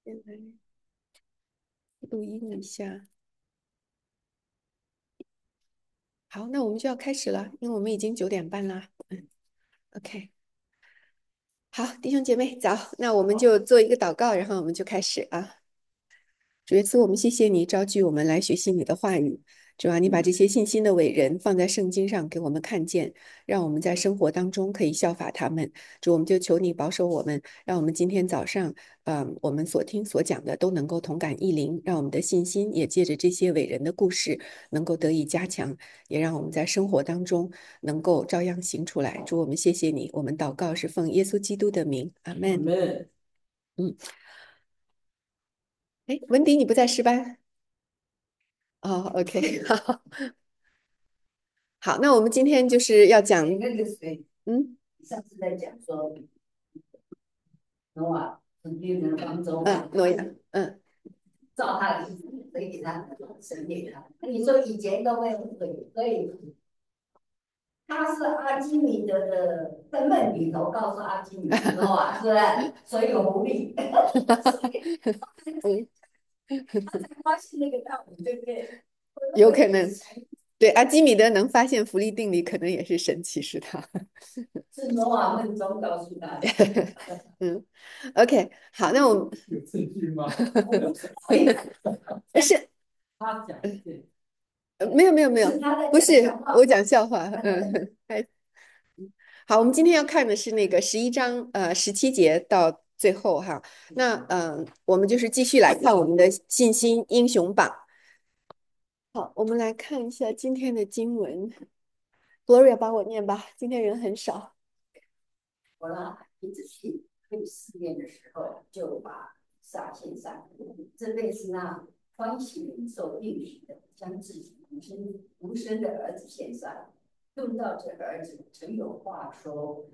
先来录音一下。好，那我们就要开始了，因为我们已经9点半啦。OK，好，弟兄姐妹早，那我们就做一个祷告，然后我们就开始啊。主耶稣，我们谢谢你召集我们来学习你的话语。主啊，你把这些信心的伟人放在圣经上给我们看见，让我们在生活当中可以效法他们。主，我们就求你保守我们，让我们今天早上，我们所听所讲的都能够同感异灵，让我们的信心也借着这些伟人的故事能够得以加强，也让我们在生活当中能够照样行出来。主，我们谢谢你，我们祷告是奉耶稣基督的名，阿门。嗯，哎，文迪，你不在诗班？哦，OK，好。好，那我们今天就是要讲， 那个谁， 嗯上次在讲说，挪瓦曾经的方舟诺亚， 照他的意思，所以给他神给他。那你说以前都没有水，所以他是阿基米德的在梦里头告诉阿基米德诺瓦，是不是？所以有狐狸，所以嗯， 他才发现那个道理，对不对？ 有可能，对，阿基米德能发现浮力定理，可能也是神启示他。 是挪瓦梦中告诉他的。 嗯，OK，好，那我们有证据吗？ 是他讲的没有没有没有， 是他在不是讲笑话。 我讲笑话，还好，我们今天要看的是那个11章17节到最后哈。那我们就是继续来看我们的信心英雄榜。好，我们来看一下今天的经文。Gloria 帮我念吧，今天人很少。 我呢，一直去被试验的时候，就把撒线上，这类似那欢喜领受应许的，将自己独生的儿子献上。论到这儿子，曾有话说：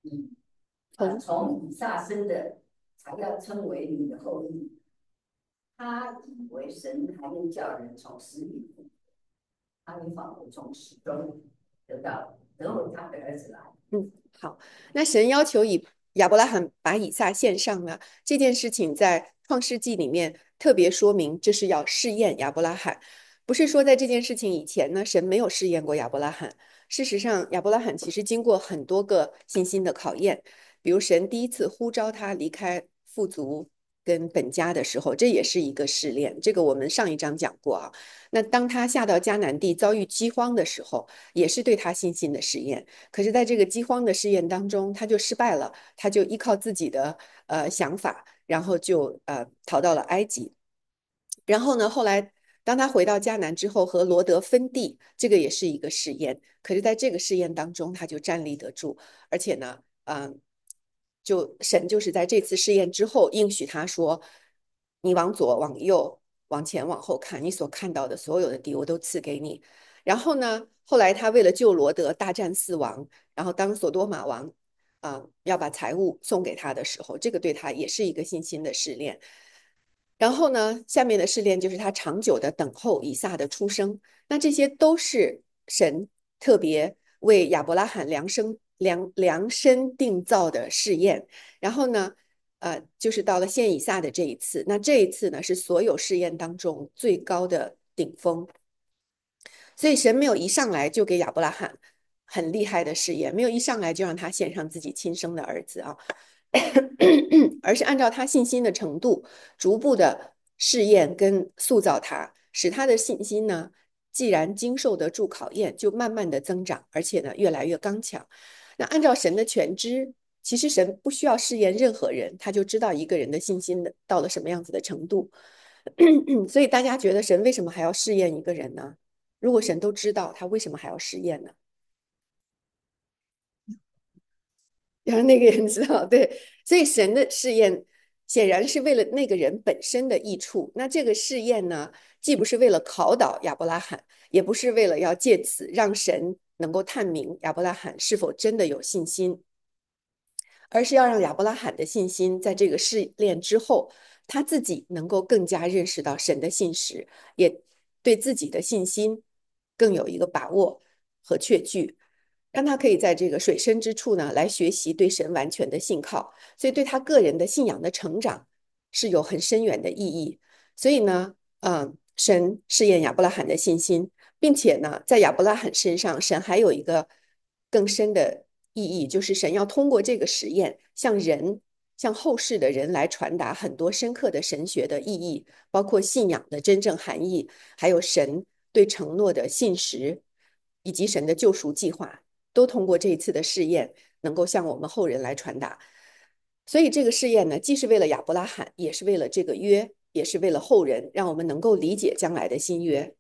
从以撒生的，才要称为你的后裔。他以为神还能叫人从死里复活，他也仿佛从死中得回他的儿子来。 好，那神要求亚伯拉罕把以撒献上呢，这件事情在创世纪里面特别说明，这是要试验亚伯拉罕，不是说在这件事情以前呢，神没有试验过亚伯拉罕。事实上，亚伯拉罕其实经过很多个信心的考验，比如神第一次呼召他离开富足跟本家的时候，这也是一个试炼，这个我们上一章讲过啊。那当他下到迦南地遭遇饥荒的时候，也是对他信心的试验。可是，在这个饥荒的试验当中，他就失败了，他就依靠自己的想法，然后就逃到了埃及。然后呢，后来当他回到迦南之后，和罗德分地，这个也是一个试验。可是，在这个试验当中，他就站立得住，而且呢，就神就是在这次试验之后应许他说：“你往左、往右、往前、往后看，你所看到的所有的地，我都赐给你。”然后呢，后来他为了救罗德，大战四王，然后当索多玛王要把财物送给他的时候，这个对他也是一个信心的试炼。然后呢，下面的试炼就是他长久的等候以撒的出生。那这些都是神特别为亚伯拉罕量身定造的试验。然后呢，就是到了献以撒的这一次，那这一次呢是所有试验当中最高的顶峰。所以神没有一上来就给亚伯拉罕很厉害的试验，没有一上来就让他献上自己亲生的儿子啊，而是按照他信心的程度，逐步的试验跟塑造他，使他的信心呢，既然经受得住考验，就慢慢的增长，而且呢，越来越刚强。那按照神的全知，其实神不需要试验任何人，他就知道一个人的信心的到了什么样子的程度。所以大家觉得神为什么还要试验一个人呢？如果神都知道，他为什么还要试验呢？让那个人知道，对，所以神的试验显然是为了那个人本身的益处。那这个试验呢，既不是为了考倒亚伯拉罕，也不是为了要借此让神能够探明亚伯拉罕是否真的有信心，而是要让亚伯拉罕的信心在这个试炼之后，他自己能够更加认识到神的信实，也对自己的信心更有一个把握和确据，让他可以在这个水深之处呢来学习对神完全的信靠，所以对他个人的信仰的成长是有很深远的意义。所以呢，神试验亚伯拉罕的信心，并且呢，在亚伯拉罕身上，神还有一个更深的意义，就是神要通过这个实验，向后世的人来传达很多深刻的神学的意义，包括信仰的真正含义，还有神对承诺的信实，以及神的救赎计划，都通过这一次的试验，能够向我们后人来传达。所以这个试验呢，既是为了亚伯拉罕，也是为了这个约，也是为了后人，让我们能够理解将来的新约。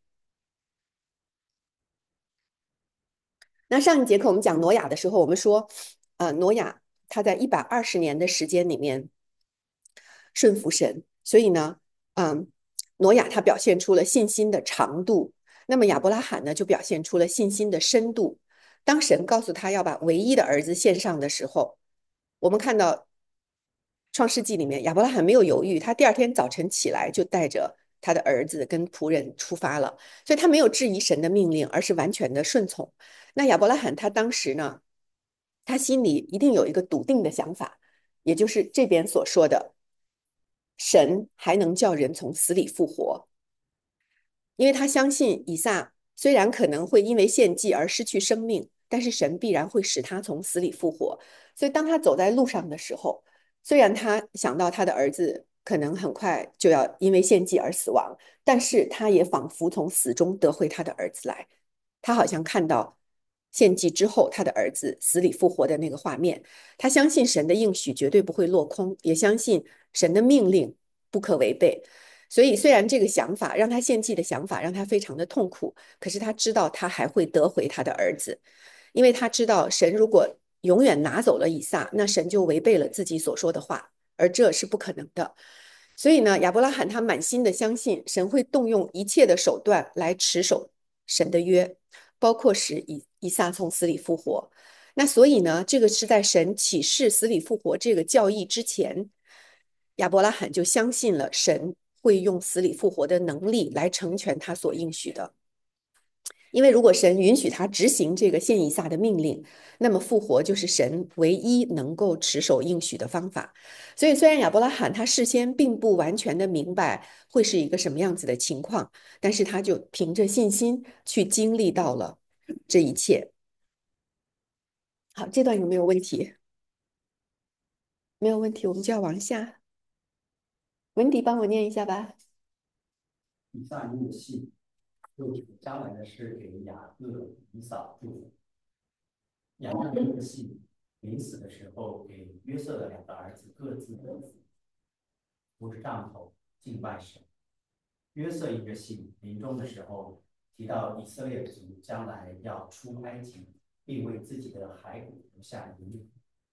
那上一节课我们讲挪亚的时候，我们说，挪亚他在120年的时间里面顺服神，所以呢，挪亚他表现出了信心的长度，那么亚伯拉罕呢就表现出了信心的深度。当神告诉他要把唯一的儿子献上的时候，我们看到创世纪里面，亚伯拉罕没有犹豫，他第二天早晨起来就带着他的儿子跟仆人出发了，所以他没有质疑神的命令，而是完全的顺从。那亚伯拉罕他当时呢，他心里一定有一个笃定的想法，也就是这边所说的，神还能叫人从死里复活，因为他相信以撒虽然可能会因为献祭而失去生命，但是神必然会使他从死里复活。所以当他走在路上的时候，虽然他想到他的儿子可能很快就要因为献祭而死亡，但是他也仿佛从死中得回他的儿子来。他好像看到献祭之后他的儿子死里复活的那个画面。他相信神的应许绝对不会落空，也相信神的命令不可违背。所以，虽然这个想法让他献祭的想法让他非常的痛苦，可是他知道他还会得回他的儿子，因为他知道神如果永远拿走了以撒，那神就违背了自己所说的话，而这是不可能的。所以呢，亚伯拉罕他满心的相信神会动用一切的手段来持守神的约，包括使以撒从死里复活。那所以呢，这个是在神启示死里复活这个教义之前，亚伯拉罕就相信了神会用死里复活的能力来成全他所应许的。因为如果神允许他执行这个献以撒的命令，那么复活就是神唯一能够持守应许的方法。所以，虽然亚伯拉罕他事先并不完全的明白会是一个什么样子的情况，但是他就凭着信心去经历到了这一切。好，这段有没有问题？没有问题，我们就要往下。文迪帮我念一下吧。 以撒因的信，又指将来的事给雅各、以扫祝福。雅各因的信，临死的时候给约瑟的两个儿子各自祝福，扶着杖头敬拜神。约瑟因着信，临终的时候提到以色列族将来要出埃及，并为自己的骸骨留下遗言。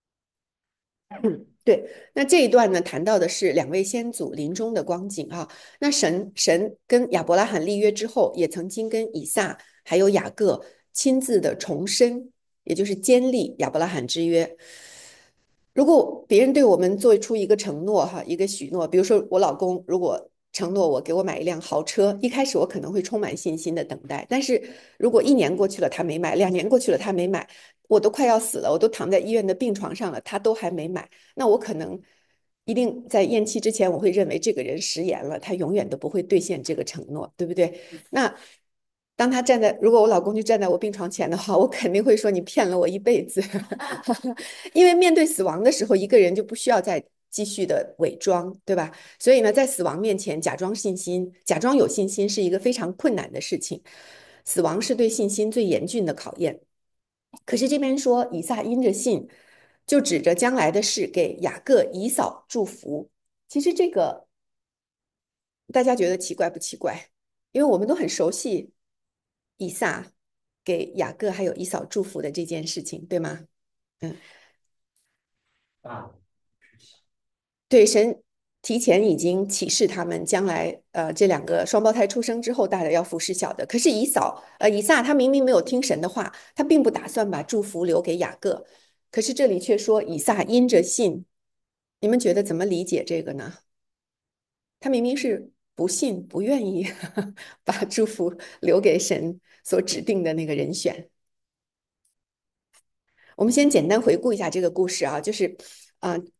对，那这一段呢，谈到的是两位先祖临终的光景啊。那神跟亚伯拉罕立约之后，也曾经跟以撒还有雅各亲自的重申，也就是坚立亚伯拉罕之约。如果别人对我们做出一个承诺哈，一个许诺，比如说我老公如果承诺我给我买一辆豪车，一开始我可能会充满信心的等待，但是如果1年过去了他没买，2年过去了他没买，我都快要死了，我都躺在医院的病床上了，他都还没买，那我可能一定在咽气之前，我会认为这个人食言了，他永远都不会兑现这个承诺，对不对？那当他如果我老公就站在我病床前的话，我肯定会说你骗了我一辈子，因为面对死亡的时候，一个人就不需要再继续的伪装，对吧？所以呢，在死亡面前假装信心、假装有信心是一个非常困难的事情。死亡是对信心最严峻的考验。可是这边说以撒因着信，就指着将来的事给雅各、以扫祝福。其实这个大家觉得奇怪不奇怪？因为我们都很熟悉以撒给雅各还有以扫祝福的这件事情，对吗？嗯， 大是小， 对，神提前已经启示他们将来，这两个双胞胎出生之后，大的要服侍小的。可是以撒他明明没有听神的话，他并不打算把祝福留给雅各，可是这里却说以撒因着信，你们觉得怎么理解这个呢？他明明是不信，不愿意把祝福留给神所指定的那个人选。我们先简单回顾一下这个故事啊，就是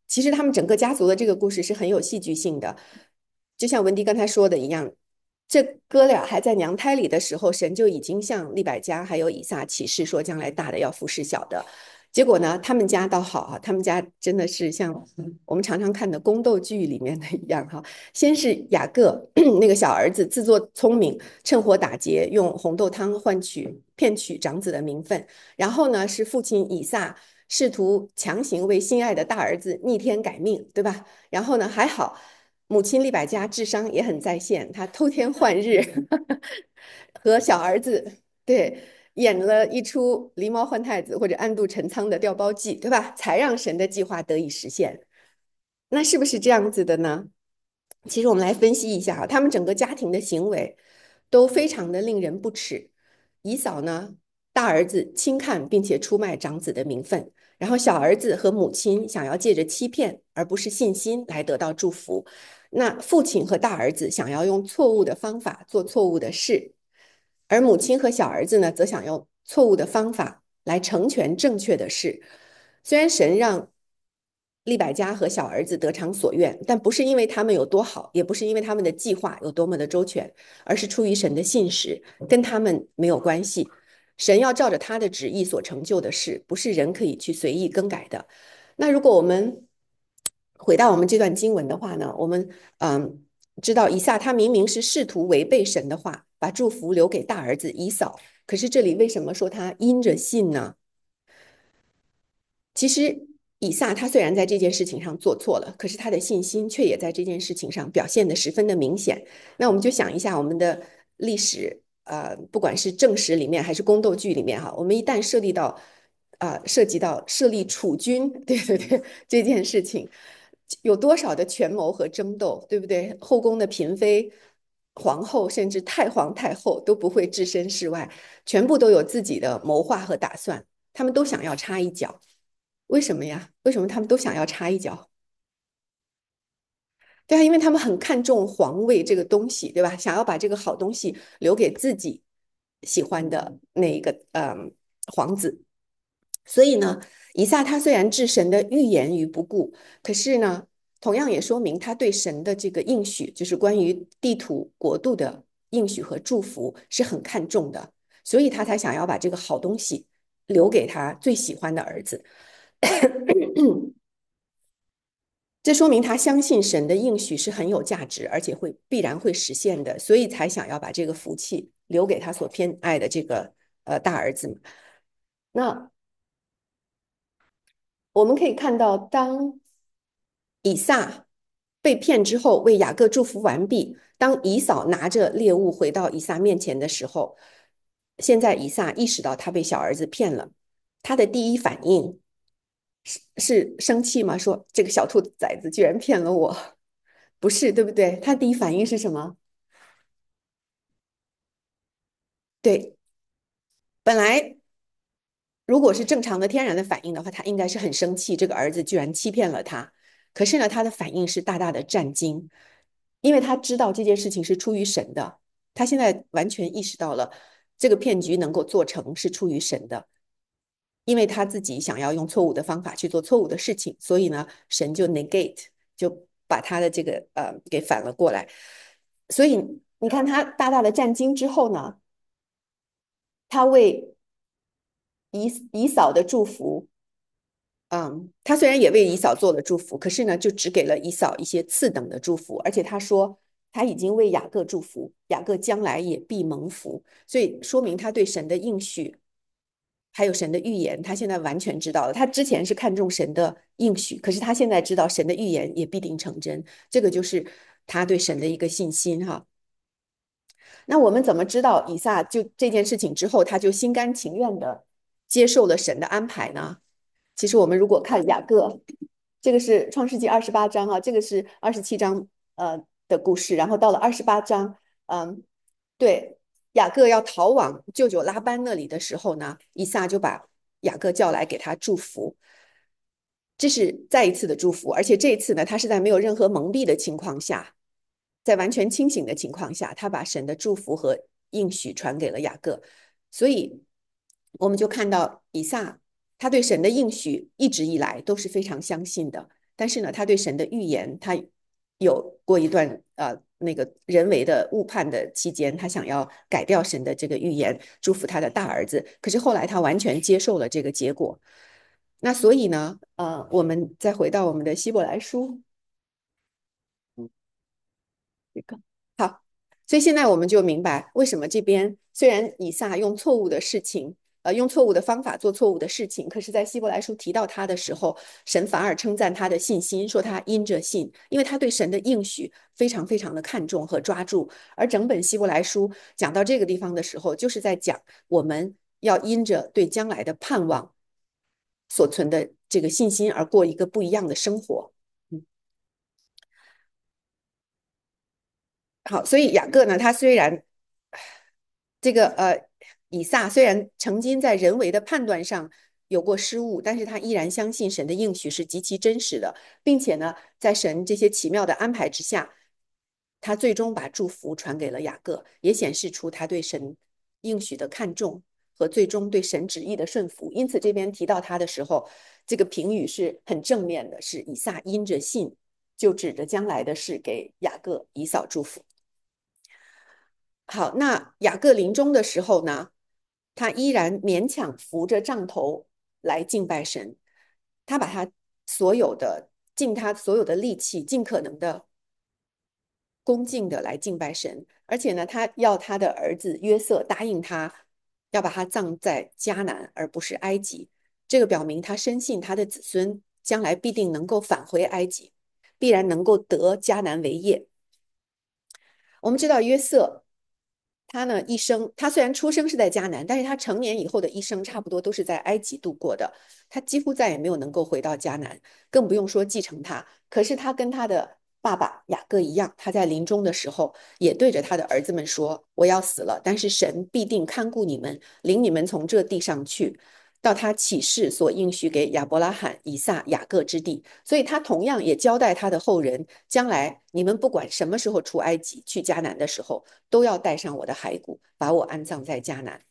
其实他们整个家族的这个故事是很有戏剧性的，就像文迪刚才说的一样，这哥俩还在娘胎里的时候，神就已经向利百加还有以撒启示说，将来大的要服侍小的。结果呢，他们家倒好啊，他们家真的是像我们常常看的宫斗剧里面的一样哈。先是雅各那个小儿子自作聪明，趁火打劫，用红豆汤骗取长子的名分。然后呢，是父亲以撒试图强行为心爱的大儿子逆天改命，对吧？然后呢，还好母亲利百加智商也很在线，她偷天换日和小儿子对演了一出狸猫换太子或者暗度陈仓的调包计，对吧？才让神的计划得以实现。那是不是这样子的呢？其实我们来分析一下啊，他们整个家庭的行为都非常的令人不齿。以扫呢，大儿子轻看并且出卖长子的名分，然后小儿子和母亲想要借着欺骗而不是信心来得到祝福。那父亲和大儿子想要用错误的方法做错误的事，而母亲和小儿子呢，则想用错误的方法来成全正确的事。虽然神让利百加和小儿子得偿所愿，但不是因为他们有多好，也不是因为他们的计划有多么的周全，而是出于神的信实，跟他们没有关系。神要照着他的旨意所成就的事，不是人可以去随意更改的。那如果我们回到我们这段经文的话呢，我们知道以撒他明明是试图违背神的话，把祝福留给大儿子以扫，可是这里为什么说他因着信呢？其实以撒他虽然在这件事情上做错了，可是他的信心却也在这件事情上表现得十分的明显。那我们就想一下我们的历史，不管是正史里面还是宫斗剧里面哈，我们一旦涉及到设立储君，对对对，这件事情有多少的权谋和争斗，对不对？后宫的嫔妃、皇后，甚至太皇太后都不会置身事外，全部都有自己的谋划和打算，他们都想要插一脚。为什么呀？为什么他们都想要插一脚？对啊，因为他们很看重皇位这个东西，对吧？想要把这个好东西留给自己喜欢的那个皇子。所以呢，以撒他虽然置神的预言于不顾，可是呢，同样也说明他对神的这个应许，就是关于地土国度的应许和祝福是很看重的，所以他才想要把这个好东西留给他最喜欢的儿子。这说明他相信神的应许是很有价值，而且必然会实现的，所以才想要把这个福气留给他所偏爱的这个大儿子。那我们可以看到，当以撒被骗之后，为雅各祝福完毕，当以扫拿着猎物回到以撒面前的时候，现在以撒意识到他被小儿子骗了，他的第一反应是生气吗？说这个小兔崽子居然骗了我，不是，对不对？他第一反应是什么？对，本来如果是正常的天然的反应的话，他应该是很生气，这个儿子居然欺骗了他。可是呢，他的反应是大大的战惊，因为他知道这件事情是出于神的。他现在完全意识到了这个骗局能够做成是出于神的，因为他自己想要用错误的方法去做错误的事情，所以呢，神就 negate 就把他的这个给反了过来。所以你看他大大的战惊之后呢，他为以扫的祝福，他虽然也为以扫做了祝福，可是呢，就只给了以扫一些次等的祝福，而且他说他已经为雅各祝福，雅各将来也必蒙福，所以说明他对神的应许还有神的预言，他现在完全知道了。他之前是看重神的应许，可是他现在知道神的预言也必定成真，这个就是他对神的一个信心哈。那我们怎么知道以撒就这件事情之后，他就心甘情愿的接受了神的安排呢？其实我们如果看雅各，这个是创世纪28章啊，这个是27章的故事，然后到了28章，对，雅各要逃往舅舅拉班那里的时候呢，以撒就把雅各叫来给他祝福，这是再一次的祝福，而且这一次呢，他是在没有任何蒙蔽的情况下，在完全清醒的情况下，他把神的祝福和应许传给了雅各，所以我们就看到以撒他对神的应许一直以来都是非常相信的， 但是呢，他对神的预言，他有过一段那个人为的误判的期间，他想要改掉神的这个预言，祝福他的大儿子。可是后来他完全接受了这个结果。那所以呢，我们再回到我们的希伯来书，这个好，所以现在我们就明白为什么这边虽然以撒用错误的事情。用错误的方法做错误的事情，可是，在希伯来书提到他的时候，神反而称赞他的信心，说他因着信，因为他对神的应许非常非常的看重和抓住。而整本希伯来书讲到这个地方的时候，就是在讲我们要因着对将来的盼望所存的这个信心而过一个不一样的生活。好，所以雅各呢，他虽然这个以撒虽然曾经在人为的判断上有过失误，但是他依然相信神的应许是极其真实的，并且呢，在神这些奇妙的安排之下，他最终把祝福传给了雅各，也显示出他对神应许的看重和最终对神旨意的顺服。因此，这边提到他的时候，这个评语是很正面的，是以撒因着信，就指着将来的事给雅各以扫祝福。好，那雅各临终的时候呢，他依然勉强扶着杖头来敬拜神，他把他所有的尽他所有的力气，尽可能的恭敬的来敬拜神，而且呢，他要他的儿子约瑟答应他，要把他葬在迦南，而不是埃及。这个表明他深信他的子孙将来必定能够返回埃及，必然能够得迦南为业。我们知道约瑟，他呢一生，他虽然出生是在迦南，但是他成年以后的一生差不多都是在埃及度过的，他几乎再也没有能够回到迦南，更不用说继承他。可是他跟他的爸爸雅各一样，他在临终的时候也对着他的儿子们说：“我要死了，但是神必定看顾你们，领你们从这地上去。”到他起誓所应许给亚伯拉罕、以撒、雅各之地，所以他同样也交代他的后人，将来你们不管什么时候出埃及、去迦南的时候，都要带上我的骸骨，把我安葬在迦南。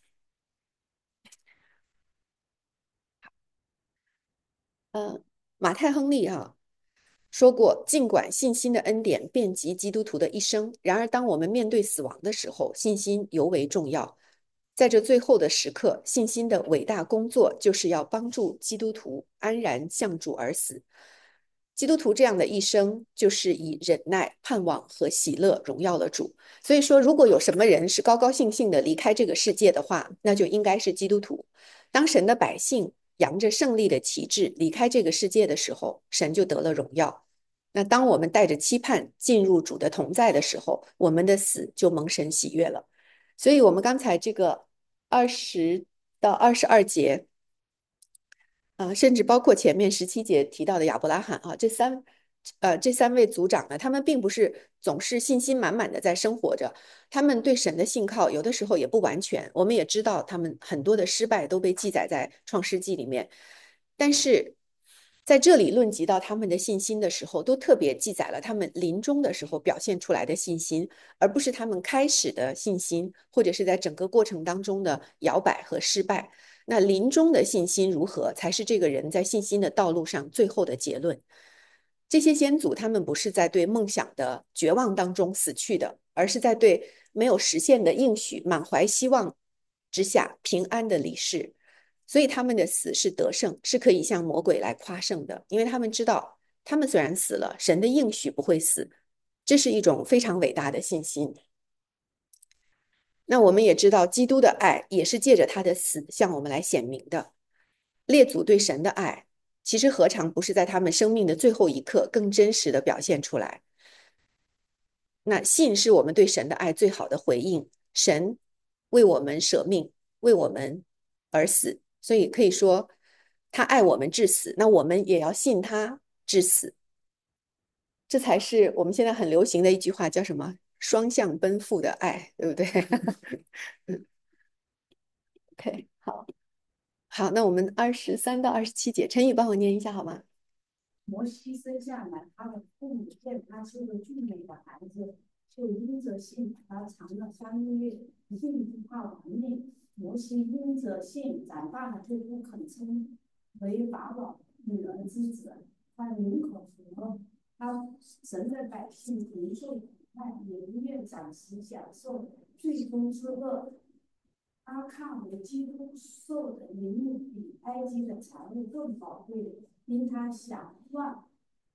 马太·亨利说过，尽管信心的恩典遍及基督徒的一生，然而当我们面对死亡的时候，信心尤为重要。在这最后的时刻，信心的伟大工作就是要帮助基督徒安然向主而死。基督徒这样的一生，就是以忍耐、盼望和喜乐荣耀了主。所以说，如果有什么人是高高兴兴的离开这个世界的话，那就应该是基督徒。当神的百姓扬着胜利的旗帜离开这个世界的时候，神就得了荣耀。那当我们带着期盼进入主的同在的时候，我们的死就蒙神喜悦了。所以，我们刚才这个20到22节，甚至包括前面17节提到的亚伯拉罕这三位族长呢，他们并不是总是信心满满的在生活着，他们对神的信靠有的时候也不完全。我们也知道，他们很多的失败都被记载在创世纪里面，但是在这里论及到他们的信心的时候，都特别记载了他们临终的时候表现出来的信心，而不是他们开始的信心，或者是在整个过程当中的摇摆和失败。那临终的信心如何，才是这个人在信心的道路上最后的结论。这些先祖他们不是在对梦想的绝望当中死去的，而是在对没有实现的应许满怀希望之下平安的离世。所以他们的死是得胜，是可以向魔鬼来夸胜的，因为他们知道，他们虽然死了，神的应许不会死，这是一种非常伟大的信心。那我们也知道，基督的爱也是借着他的死向我们来显明的。列祖对神的爱，其实何尝不是在他们生命的最后一刻更真实的表现出来？那信是我们对神的爱最好的回应。神为我们舍命，为我们而死，所以可以说他爱我们至死。那我们也要信他至死，这才是我们现在很流行的一句话，叫什么？双向奔赴的爱，对不对？OK，好。好，那我们23到27节，陈宇帮我念一下好吗？ 摩西生下来，他的父母见他是个俊美的孩子，就因着信把他藏了3个月，信不怕亡命。摩西因着信长大了，就不肯称为法老女儿之子。 他宁可活，他神的百姓承受苦难，也不愿暂时享受最终之乐。他看为基督受的名物比埃及的财物更宝贵，因他想望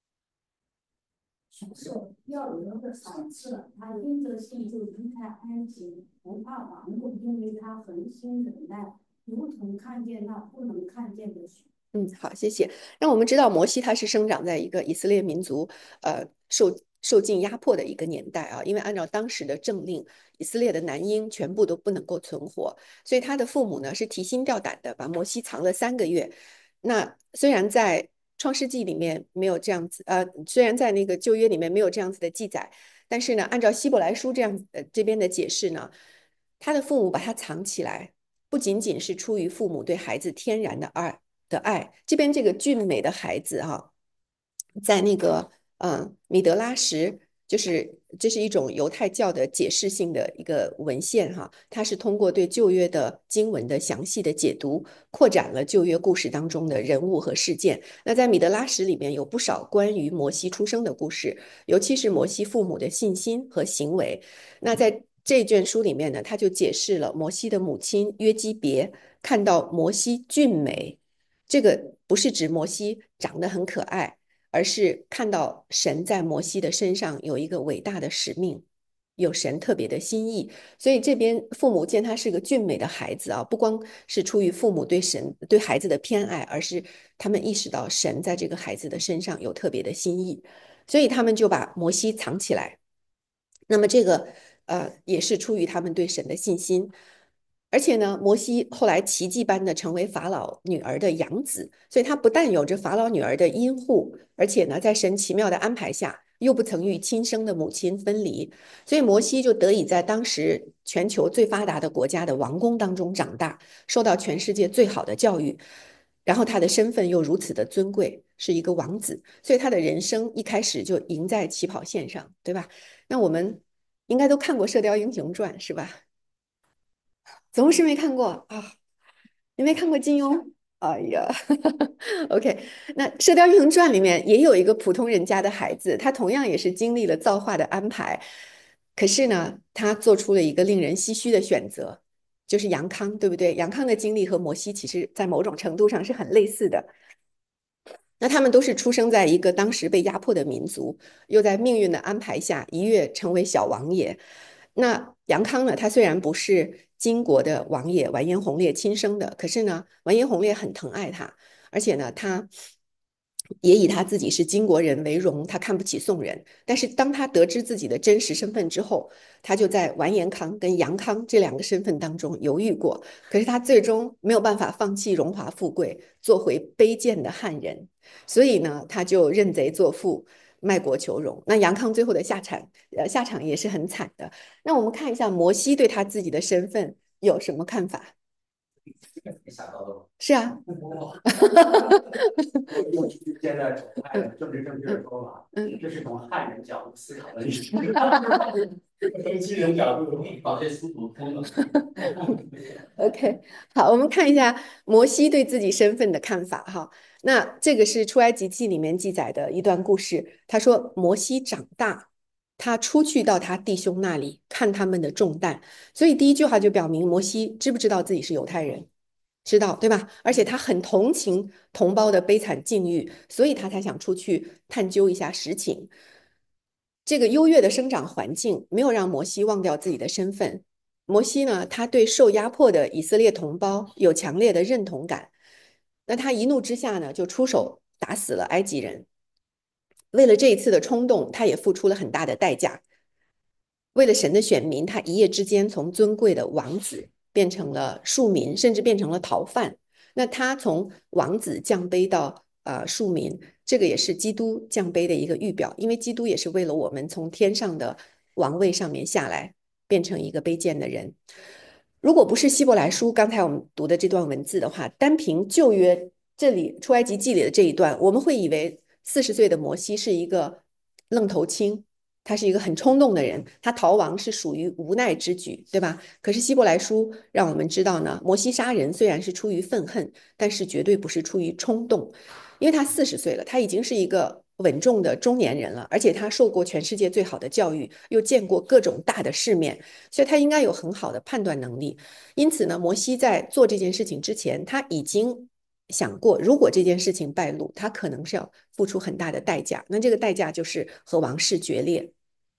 享受要得的赏赐，他因着信就离开埃及，不怕忙碌，因为他恒心忍耐，如同看见那不能看见的水。 好，谢谢。让我们知道摩西他是生长在一个以色列民族受尽压迫的一个年代啊，因为按照当时的政令，以色列的男婴全部都不能够存活，所以他的父母呢是提心吊胆的把摩西藏了3个月。那虽然在创世纪里面没有这样子，虽然在那个旧约里面没有这样子的记载，但是呢，按照希伯来书这边的解释呢，他的父母把他藏起来，不仅仅是出于父母对孩子天然的爱。这边这个俊美的孩子哈，在那个米德拉什，就是这是一种犹太教的解释性的一个文献哈，它是通过对旧约的经文的详细的解读，扩展了旧约故事当中的人物和事件。那在米德拉什里面有不少关于摩西出生的故事，尤其是摩西父母的信心和行为。那在这卷书里面呢，他就解释了摩西的母亲约基别看到摩西俊美。这个不是指摩西长得很可爱，而是看到神在摩西的身上有一个伟大的使命，有神特别的心意。所以这边父母见他是个俊美的孩子啊，不光是出于父母对孩子的偏爱，而是他们意识到神在这个孩子的身上有特别的心意，所以他们就把摩西藏起来。那么这个也是出于他们对神的信心。而且呢，摩西后来奇迹般的成为法老女儿的养子，所以他不但有着法老女儿的荫护，而且呢，在神奇妙的安排下，又不曾与亲生的母亲分离，所以摩西就得以在当时全球最发达的国家的王宫当中长大，受到全世界最好的教育。然后他的身份又如此的尊贵，是一个王子，所以他的人生一开始就赢在起跑线上，对吧？那我们应该都看过《射雕英雄传》，是吧？总是没看过啊？你没看过金庸？哎呀，OK，那《射雕英雄传》里面也有一个普通人家的孩子，他同样也是经历了造化的安排，可是呢，他做出了一个令人唏嘘的选择，就是杨康，对不对？杨康的经历和摩西其实在某种程度上是很类似的。那他们都是出生在一个当时被压迫的民族，又在命运的安排下一跃成为小王爷。那杨康呢？他虽然不是金国的王爷完颜洪烈亲生的，可是呢，完颜洪烈很疼爱他，而且呢，他也以他自己是金国人为荣，他看不起宋人。但是当他得知自己的真实身份之后，他就在完颜康跟杨康这2个身份当中犹豫过。可是他最终没有办法放弃荣华富贵，做回卑贱的汉人。所以呢，他就认贼作父，卖国求荣。那杨康最后的下场也是很惨的。那我们看一下摩西对他自己的身份有什么看法？ 没想到的吗？ 是啊， 用现在政治正确的说法，这是从汉人角度思考的历史，从金人角度把这思路通了。 OK，好，我们看一下摩西对自己身份的看法哈。那这个是出埃及记里面记载的一段故事。他说，摩西长大，他出去到他弟兄那里看他们的重担。所以第一句话就表明摩西知不知道自己是犹太人？知道，对吧？而且他很同情同胞的悲惨境遇，所以他才想出去探究一下实情。这个优越的生长环境没有让摩西忘掉自己的身份。摩西呢，他对受压迫的以色列同胞有强烈的认同感。那他一怒之下呢，就出手打死了埃及人。为了这一次的冲动，他也付出了很大的代价。为了神的选民，他一夜之间从尊贵的王子变成了庶民，甚至变成了逃犯。那他从王子降卑到庶民，这个也是基督降卑的一个预表，因为基督也是为了我们从天上的王位上面下来，变成一个卑贱的人。如果不是希伯来书刚才我们读的这段文字的话，单凭旧约这里出埃及记里的这一段，我们会以为40岁的摩西是一个愣头青，他是一个很冲动的人，他逃亡是属于无奈之举，对吧？可是希伯来书让我们知道呢，摩西杀人虽然是出于愤恨，但是绝对不是出于冲动。 因为他40岁了，他已经是一个稳重的中年人了，而且他受过全世界最好的教育，又见过各种大的世面，所以他应该有很好的判断能力。因此呢，摩西在做这件事情之前，他已经想过，如果这件事情败露，他可能是要付出很大的代价，那这个代价就是和王室决裂。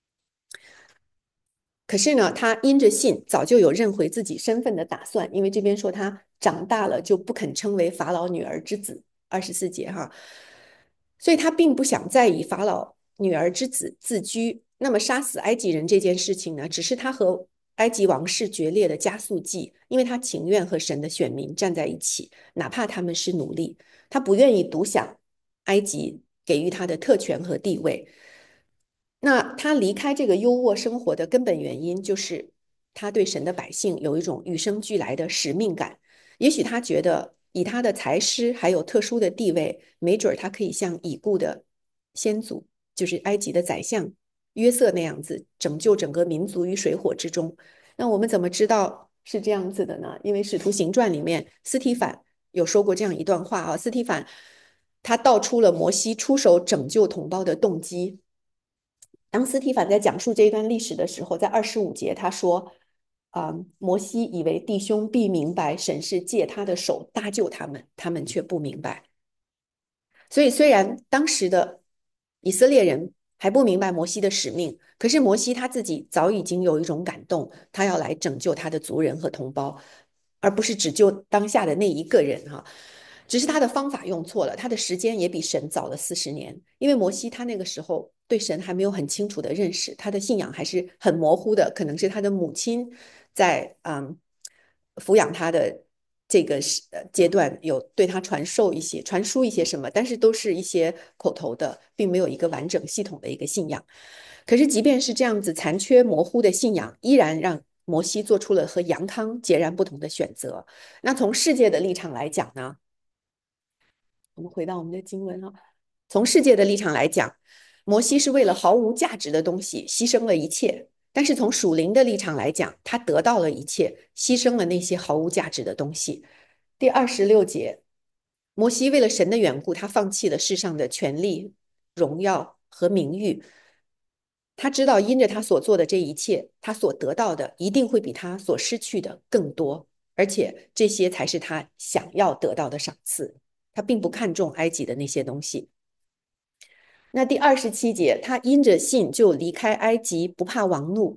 可是呢，他因着信，早就有认回自己身份的打算，因为这边说他长大了就不肯称为法老女儿之子，24节哈，所以他并不想再以法老女儿之子自居。那么杀死埃及人这件事情呢，只是他和埃及王室决裂的加速剂，因为他情愿和神的选民站在一起，哪怕他们是奴隶，他不愿意独享埃及给予他的特权和地位。那他离开这个优渥生活的根本原因，就是他对神的百姓有一种与生俱来的使命感。也许他觉得，以他的才识还有特殊的地位，没准他可以像已故的先祖，就是埃及的宰相约瑟那样子，拯救整个民族于水火之中。那我们怎么知道是这样子的呢？因为《使徒行传》里面，斯提反有说过这样一段话啊，斯提反他道出了摩西出手拯救同胞的动机。当斯提反在讲述这一段历史的时候，在25节他说：摩西以为弟兄必明白神是借他的手搭救他们，他们却不明白。所以虽然当时的以色列人还不明白摩西的使命，可是摩西他自己早已经有一种感动，他要来拯救他的族人和同胞，而不是只救当下的那一个人哈。只是他的方法用错了，他的时间也比神早了40年。因为摩西他那个时候对神还没有很清楚的认识，他的信仰还是很模糊的，可能是他的母亲在抚养他的这个阶段有对他传输一些什么，但是都是一些口头的，并没有一个完整系统的一个信仰。可是即便是这样子残缺模糊的信仰，依然让摩西做出了和杨康截然不同的选择。那从世界的立场来讲呢？我们回到我们的经文啊，从世界的立场来讲，摩西是为了毫无价值的东西牺牲了一切；但是从属灵的立场来讲，他得到了一切，牺牲了那些毫无价值的东西。第26节，摩西为了神的缘故，他放弃了世上的权利、荣耀和名誉。他知道，因着他所做的这一切，他所得到的一定会比他所失去的更多，而且这些才是他想要得到的赏赐。他并不看重埃及的那些东西。那第27节，他因着信就离开埃及，不怕王怒。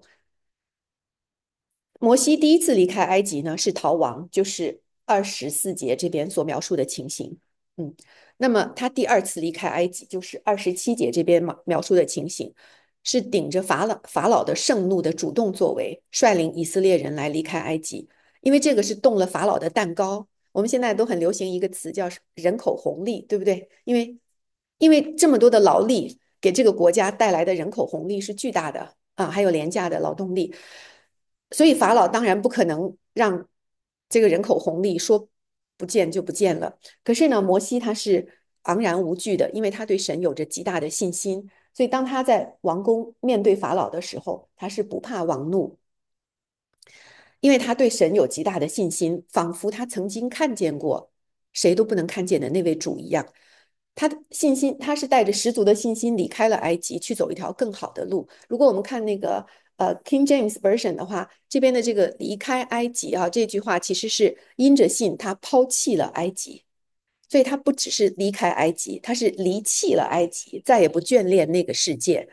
摩西第一次离开埃及呢，是逃亡，就是24节这边所描述的情形。那么他第二次离开埃及，就是27节这边描述的情形，是顶着法老的盛怒的主动作为，率领以色列人来离开埃及，因为这个是动了法老的蛋糕。我们现在都很流行一个词叫人口红利，对不对？因为这么多的劳力给这个国家带来的人口红利是巨大的啊，还有廉价的劳动力，所以法老当然不可能让这个人口红利说不见就不见了。可是呢，摩西他是昂然无惧的，因为他对神有着极大的信心，所以当他在王宫面对法老的时候，他是不怕王怒，因为他对神有极大的信心，仿佛他曾经看见过谁都不能看见的那位主一样。他的信心，他是带着十足的信心离开了埃及，去走一条更好的路。如果我们看那个King James Version 的话，这边的这个离开埃及啊，这句话其实是因着信，他抛弃了埃及，所以他不只是离开埃及，他是离弃了埃及，再也不眷恋那个世界。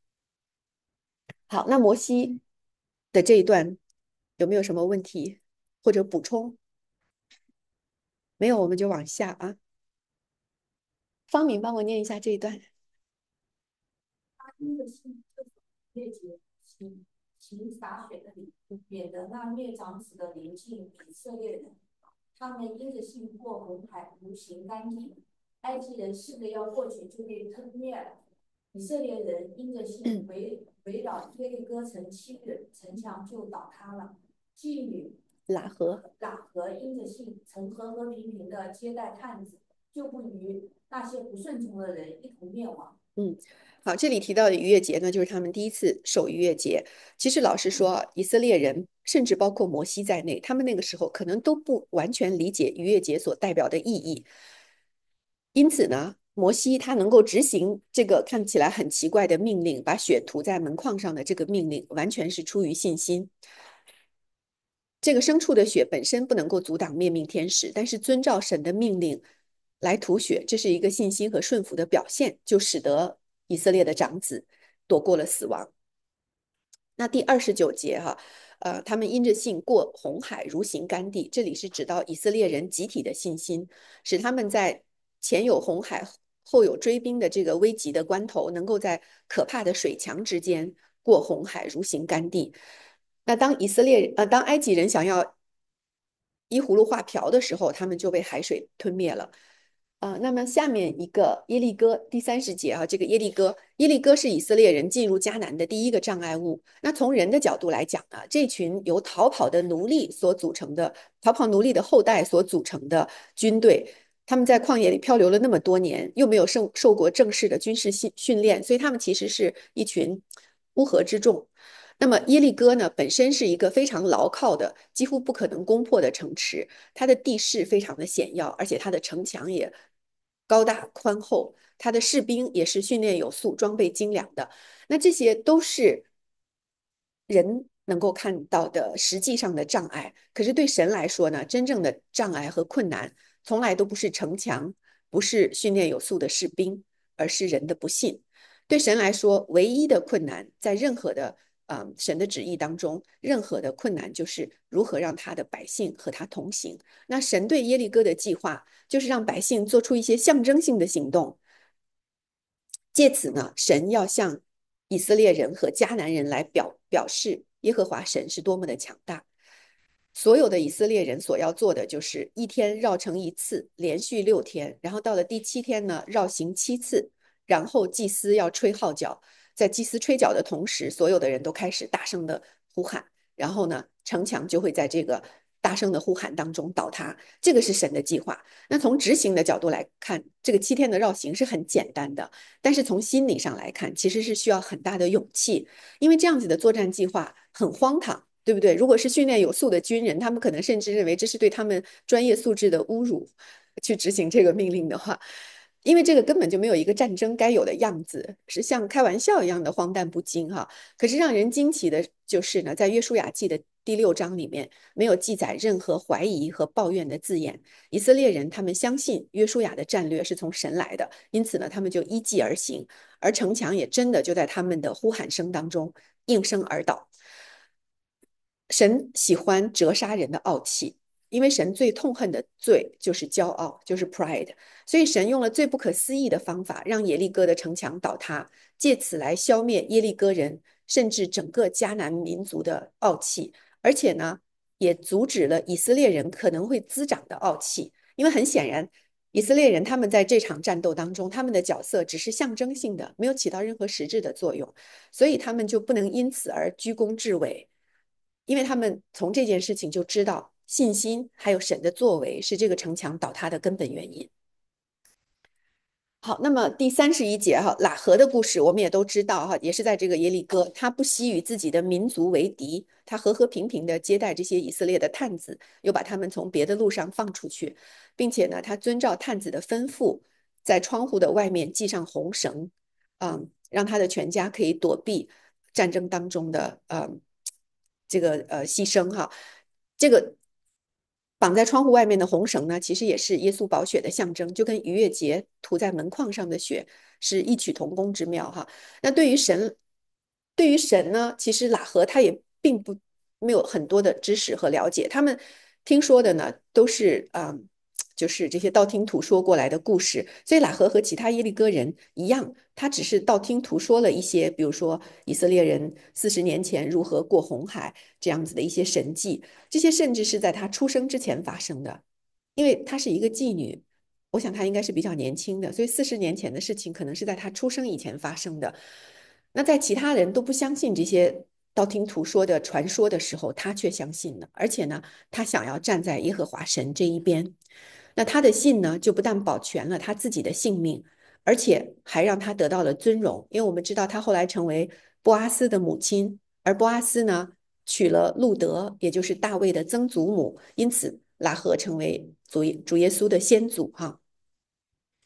好，那摩西的这一段有没有什么问题或者补充？没有，我们就往下啊。方明帮我念一下这一段。 他因着信灭绝其洒血的灵，免得那灭长子的临近以色列人。他们因着信过红海，无行干净。埃及人试着要过去，就被吞灭了。以色列人因着信围绕耶利哥城7日，城墙就倒塌了。妓女喇合因着信曾和和平平的接待探子，就不与那些不顺从的人一同灭亡。 好，这里提到的逾越节呢，就是他们第一次守逾越节。其实老实说，以色列人甚至包括摩西在内，他们那个时候可能都不完全理解逾越节所代表的意义。 因此呢，摩西他能够执行这个看起来很奇怪的命令，把血涂在门框上的这个命令，完全是出于信心。这个牲畜的血本身不能够阻挡灭命天使，但是遵照神的命令来涂血，这是一个信心和顺服的表现，就使得以色列的长子躲过了死亡。那第29节他们因着信过红海，如行干地。这里是指到以色列人集体的信心，使他们在前有红海，后有追兵的这个危急的关头，能够在可怕的水墙之间过红海，如行干地。那当当埃及人想要依葫芦画瓢的时候，他们就被海水吞灭了。那么下面一个耶利哥第30节这个耶利哥是以色列人进入迦南的第一个障碍物。那从人的角度来讲呢，这群由逃跑奴隶的后代所组成的军队，他们在旷野里漂流了那么多年，又没有受过正式的军事训练，所以他们其实是一群乌合之众。那么耶利哥呢，本身是一个非常牢靠的、几乎不可能攻破的城池，它的地势非常的险要，而且它的城墙也高大宽厚，它的士兵也是训练有素、装备精良的。那这些都是人能够看到的实际上的障碍，可是对神来说呢，真正的障碍和困难从来都不是城墙，不是训练有素的士兵，而是人的不信。对神来说，唯一的困难在任何的神的旨意当中，任何的困难就是如何让他的百姓和他同行。那神对耶利哥的计划就是让百姓做出一些象征性的行动，借此呢，神要向以色列人和迦南人来表示耶和华神是多么的强大。所有的以色列人所要做的就是一天绕城一次，连续6天，然后到了第7天呢，绕行7次，然后祭司要吹号角，在祭司吹角的同时，所有的人都开始大声的呼喊，然后呢，城墙就会在这个大声的呼喊当中倒塌。这个是神的计划。那从执行的角度来看，这个7天的绕行是很简单的，但是从心理上来看，其实是需要很大的勇气，因为这样子的作战计划很荒唐。对不对？如果是训练有素的军人，他们可能甚至认为这是对他们专业素质的侮辱，去执行这个命令的话，因为这个根本就没有一个战争该有的样子，是像开玩笑一样的荒诞不经可是让人惊奇的就是呢，在约书亚记的第6章里面，没有记载任何怀疑和抱怨的字眼。以色列人他们相信约书亚的战略是从神来的，因此呢，他们就依计而行，而城墙也真的就在他们的呼喊声当中应声而倒。神喜欢折杀人的傲气，因为神最痛恨的罪就是骄傲，就是 pride。所以神用了最不可思议的方法，让耶利哥的城墙倒塌，借此来消灭耶利哥人，甚至整个迦南民族的傲气。而且呢，也阻止了以色列人可能会滋长的傲气。因为很显然，以色列人他们在这场战斗当中，他们的角色只是象征性的，没有起到任何实质的作用，所以他们就不能因此而居功至伟。因为他们从这件事情就知道信心还有神的作为是这个城墙倒塌的根本原因。好，那么第31节喇合的故事我们也都知道也是在这个耶利哥，他不惜与自己的民族为敌，他和和平平的接待这些以色列的探子，又把他们从别的路上放出去，并且呢，他遵照探子的吩咐，在窗户的外面系上红绳，让他的全家可以躲避战争当中的这个牺牲这个绑在窗户外面的红绳呢，其实也是耶稣宝血的象征，就跟逾越节涂在门框上的血是异曲同工之妙那对于神呢，其实喇合他也并不没有很多的知识和了解，他们听说的呢都是就是这些道听途说过来的故事，所以喇合和其他耶利哥人一样，他只是道听途说了一些，比如说以色列人40年前如何过红海这样子的一些神迹，这些甚至是在他出生之前发生的，因为她是一个妓女，我想她应该是比较年轻的，所以40年前的事情可能是在她出生以前发生的。那在其他人都不相信这些道听途说的传说的时候，他却相信了，而且呢，他想要站在耶和华神这一边。那他的信呢，就不但保全了他自己的性命，而且还让他得到了尊荣。因为我们知道他后来成为波阿斯的母亲，而波阿斯呢娶了路德，也就是大卫的曾祖母，因此喇合成为主耶稣的先祖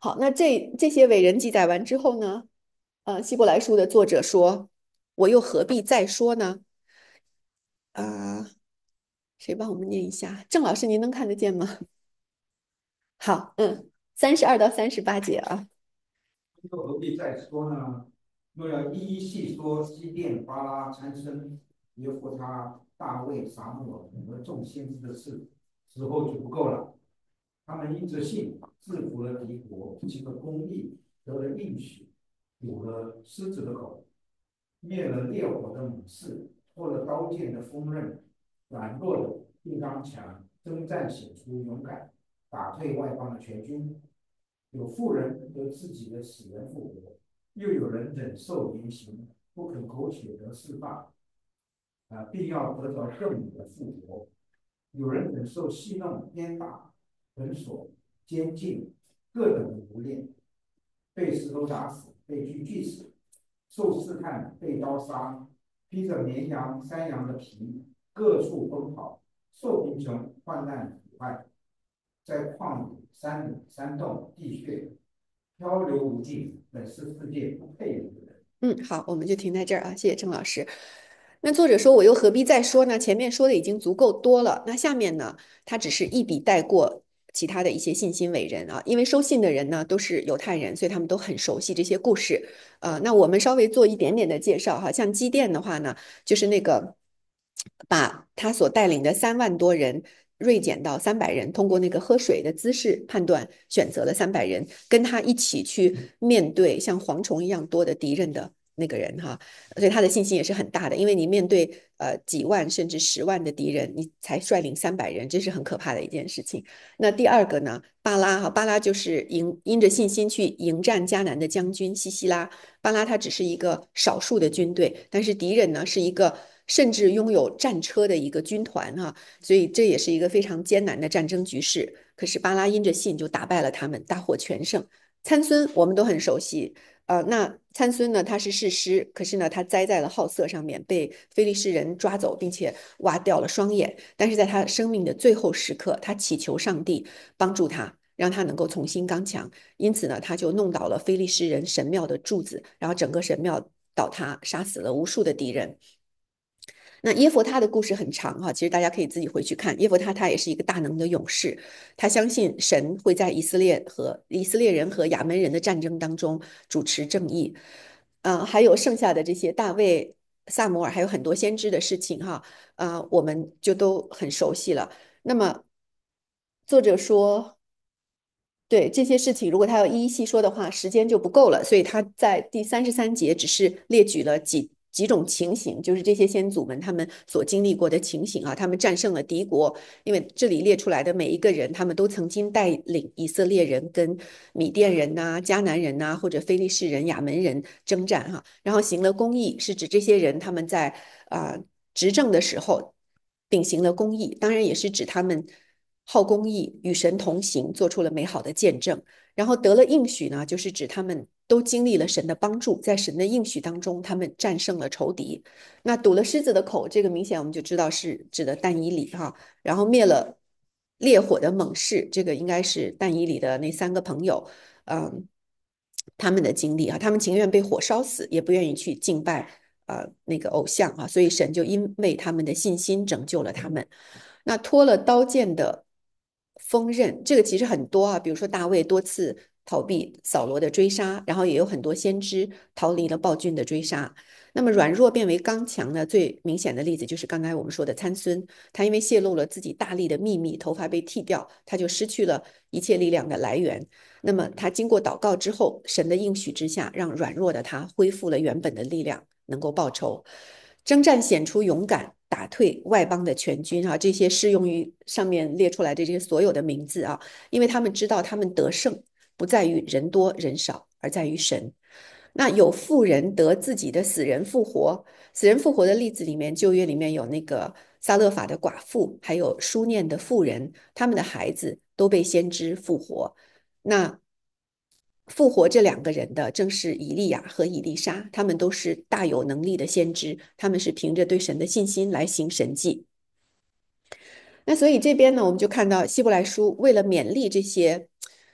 好，那这些伟人记载完之后呢，希伯来书的作者说，我又何必再说呢？啊、谁帮我们念一下？郑老师，您能看得见吗？好，32到38节啊。 又何必再说呢？若要一一细说基甸、巴拉、参孙、耶弗他、大卫、撒母耳和众先知的事，时候就不够了。他们因着信制服了敌国，行了公义，得了应许，堵了狮子的口，灭了烈火的猛士，脱了刀剑的锋刃，软弱的并刚强，征战显出勇敢，打退外邦的全军。有妇人得自己的死人复活，又有人忍受严刑，不肯苟且得释放，必要得到更美的复活。有人忍受戏弄、鞭打、捆锁、监禁，各等的无恋，被石头打死，被锯锯死，受试探，被刀杀，披着绵羊、山羊的皮，各处奔跑，受贫穷、患难、苦害，在旷野、山里、山洞、地穴，漂流无尽，本是世界不配有的人。 好，我们就停在这儿啊，谢谢郑老师。那作者说，我又何必再说呢？前面说的已经足够多了。那下面呢，他只是一笔带过其他的一些信心伟人啊，因为收信的人呢都是犹太人，所以他们都很熟悉这些故事。那我们稍微做一点点的介绍哈，像基甸的话呢，就是那个把他所带领的3万多人锐减到300人，通过那个喝水的姿势判断，选择了300人，跟他一起去面对像蝗虫一样多的敌人的那个人哈，所以他的信心也是很大的，因为你面对几万甚至10万的敌人，你才率领300人，这是很可怕的一件事情。那第二个呢，巴拉就是因着信心去迎战迦南的将军西西拉，巴拉他只是一个少数的军队，但是敌人呢是一个甚至拥有战车的一个军团哈，所以这也是一个非常艰难的战争局势。可是巴拉因着信就打败了他们，大获全胜。参孙我们都很熟悉，那参孙呢，他是士师，可是呢，他栽在了好色上面，被非利士人抓走，并且挖掉了双眼。但是在他生命的最后时刻，他祈求上帝帮助他，让他能够重新刚强。因此呢，他就弄倒了非利士人神庙的柱子，然后整个神庙倒塌，杀死了无数的敌人。那耶弗他的故事很长哈，其实大家可以自己回去看。耶弗他也是一个大能的勇士，他相信神会在以色列人和亚门人的战争当中主持正义。还有剩下的这些大卫、萨摩尔，还有很多先知的事情哈，我们就都很熟悉了。那么作者说。对这些事情，如果他要一一细说的话，时间就不够了。所以他在第33节只是列举了几种情形，就是这些先祖们他们所经历过的情形啊。他们战胜了敌国，因为这里列出来的每一个人，他们都曾经带领以色列人跟米甸人呐、迦南人呐、或者非利士人、亚门人征战哈。然后行了公义，是指这些人他们在执政的时候秉行了公义，当然也是指他们好公义，与神同行，做出了美好的见证。然后得了应许呢，就是指他们都经历了神的帮助，在神的应许当中，他们战胜了仇敌。那堵了狮子的口，这个明显我们就知道是指的但以理哈。然后灭了烈火的猛士，这个应该是但以理的那3个朋友，他们的经历啊，他们情愿被火烧死，也不愿意去敬拜那个偶像啊，所以神就因为他们的信心拯救了他们。那脱了刀剑的锋刃，这个其实很多啊，比如说大卫多次逃避扫罗的追杀，然后也有很多先知逃离了暴君的追杀。那么软弱变为刚强呢？最明显的例子就是刚才我们说的参孙，他因为泄露了自己大力的秘密，头发被剃掉，他就失去了一切力量的来源。那么他经过祷告之后，神的应许之下，让软弱的他恢复了原本的力量，能够报仇。征战显出勇敢，打退外邦的全军啊！这些适用于上面列出来的这些所有的名字啊，因为他们知道他们得胜不在于人多人少，而在于神。那有妇人得自己的死人复活，死人复活的例子里面，旧约里面有那个撒勒法的寡妇，还有书念的妇人，他们的孩子都被先知复活。那复活这2个人的正是以利亚和以利沙，他们都是大有能力的先知，他们是凭着对神的信心来行神迹。那所以这边呢，我们就看到希伯来书为了勉励这些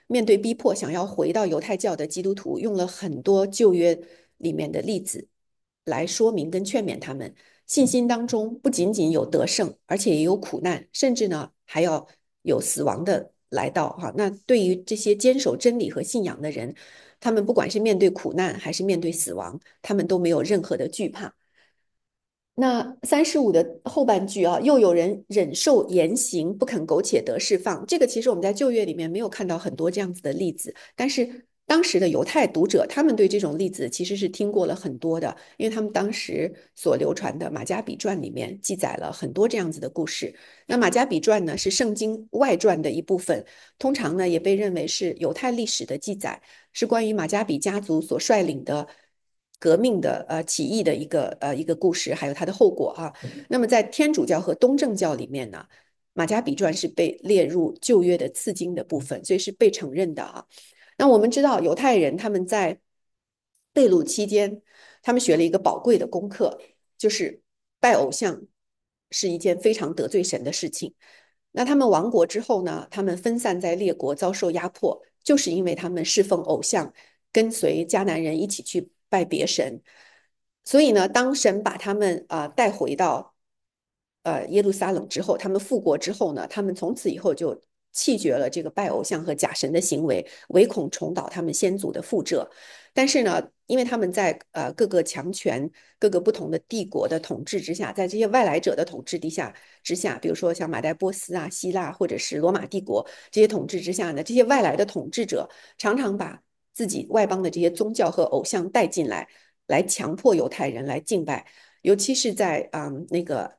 面对逼迫想要回到犹太教的基督徒，用了很多旧约里面的例子来说明跟劝勉他们，信心当中不仅仅有得胜，而且也有苦难，甚至呢还要有死亡的来到哈。那对于这些坚守真理和信仰的人，他们不管是面对苦难还是面对死亡，他们都没有任何的惧怕。那35的后半句啊，又有人忍受严刑，不肯苟且得释放。这个其实我们在旧约里面没有看到很多这样子的例子，但是当时的犹太读者，他们对这种例子其实是听过了很多的，因为他们当时所流传的《马加比传》里面记载了很多这样子的故事。那《马加比传》呢是圣经外传的一部分，通常呢也被认为是犹太历史的记载，是关于马加比家族所率领的革命的起义的一个故事，还有它的后果啊。那么在天主教和东正教里面呢，马加比传是被列入旧约的次经的部分，所以是被承认的啊。那我们知道犹太人他们在被掳期间，他们学了一个宝贵的功课，就是拜偶像是一件非常得罪神的事情。那他们亡国之后呢，他们分散在列国，遭受压迫，就是因为他们侍奉偶像，跟随迦南人一起去拜别神。所以呢，当神把他们带回到耶路撒冷之后，他们复国之后呢，他们从此以后就弃绝了这个拜偶像和假神的行为，唯恐重蹈他们先祖的覆辙。但是呢，因为他们在各个强权、各个不同的帝国的统治之下，在这些外来者的统治之下，比如说像马代波斯啊、希腊或者是罗马帝国这些统治之下呢，这些外来的统治者常常把自己外邦的这些宗教和偶像带进来，来强迫犹太人来敬拜，尤其是在那个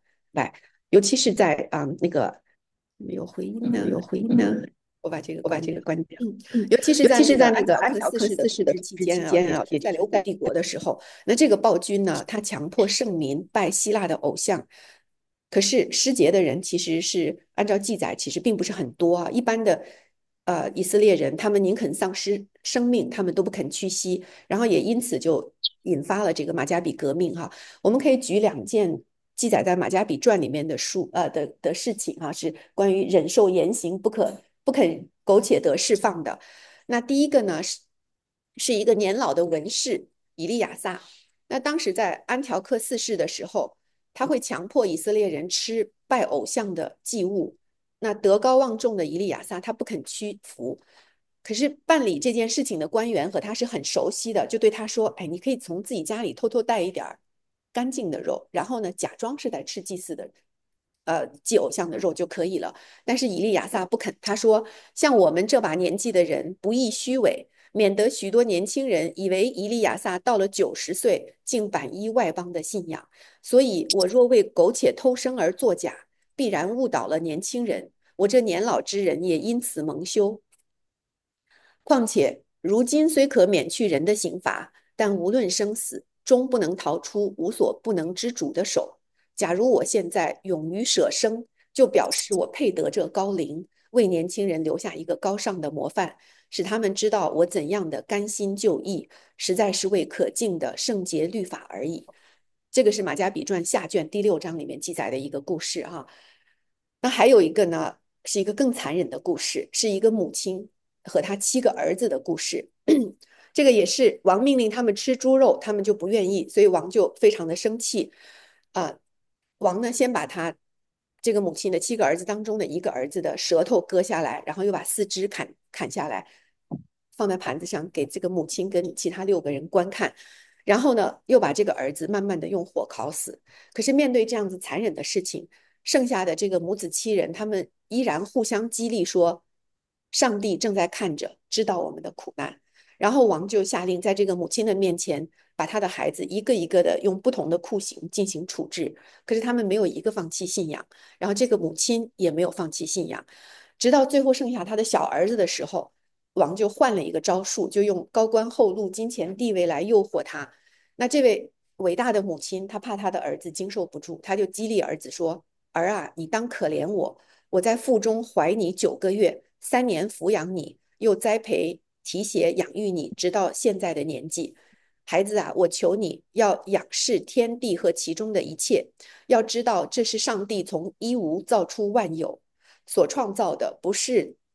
那个没有回音呢，有回音呢。我把这个关掉。尤其是在那个安条克四世的统治期间啊，也在留古帝国的时候，那这个暴君呢，他强迫圣民拜希腊的偶像。可是失节的人其实是按照记载，其实并不是很多啊。一般的以色列人，他们宁肯丧失生命，他们都不肯屈膝，然后也因此就引发了这个马加比革命哈。我们可以举2件记载在马加比传里面的事情哈，是关于忍受严刑不肯苟且得释放的。那第一个呢是一个年老的文士以利亚撒，那当时在安条克四世的时候，他会强迫以色列人吃拜偶像的祭物。那德高望重的以利亚撒他不肯屈服，可是办理这件事情的官员和他是很熟悉的，就对他说：“哎，你可以从自己家里偷偷带一点干净的肉，然后呢，假装是在吃祭祀的，祭偶像的肉就可以了。”但是以利亚撒不肯，他说：“像我们这把年纪的人，不宜虚伪，免得许多年轻人以为以利亚撒到了90岁，竟反依外邦的信仰。所以我若为苟且偷生而作假，必然误导了年轻人。我这年老之人也因此蒙羞。况且如今虽可免去人的刑罚，但无论生死，终不能逃出无所不能之主的手。假如我现在勇于舍生，就表示我配得这高龄，为年轻人留下一个高尚的模范，使他们知道我怎样的甘心就义，实在是为可敬的圣洁律法而已。”这个是马加比传下卷第6章里面记载的一个故事哈。那还有一个呢，是一个更残忍的故事，是一个母亲和他7个儿子的故事。这个也是王命令他们吃猪肉，他们就不愿意，所以王就非常的生气。王呢先把他这个母亲的7个儿子当中的一个儿子的舌头割下来，然后又把4肢砍下来，放在盘子上给这个母亲跟其他6个人观看。然后呢，又把这个儿子慢慢的用火烤死。可是面对这样子残忍的事情，剩下的这个母子7人，他们依然互相激励说：“上帝正在看着，知道我们的苦难。”然后王就下令在这个母亲的面前，把他的孩子一个一个的用不同的酷刑进行处置。可是他们没有一个放弃信仰，然后这个母亲也没有放弃信仰，直到最后剩下他的小儿子的时候，王就换了一个招数，就用高官厚禄、金钱地位来诱惑他。那这位伟大的母亲，她怕她的儿子经受不住，她就激励儿子说：“儿啊，你当可怜我，我在腹中怀你9个月，3年抚养你，又栽培提携养育你，直到现在的年纪。孩子啊，我求你要仰视天地和其中的一切，要知道这是上帝从一无造出万有，所创造的不是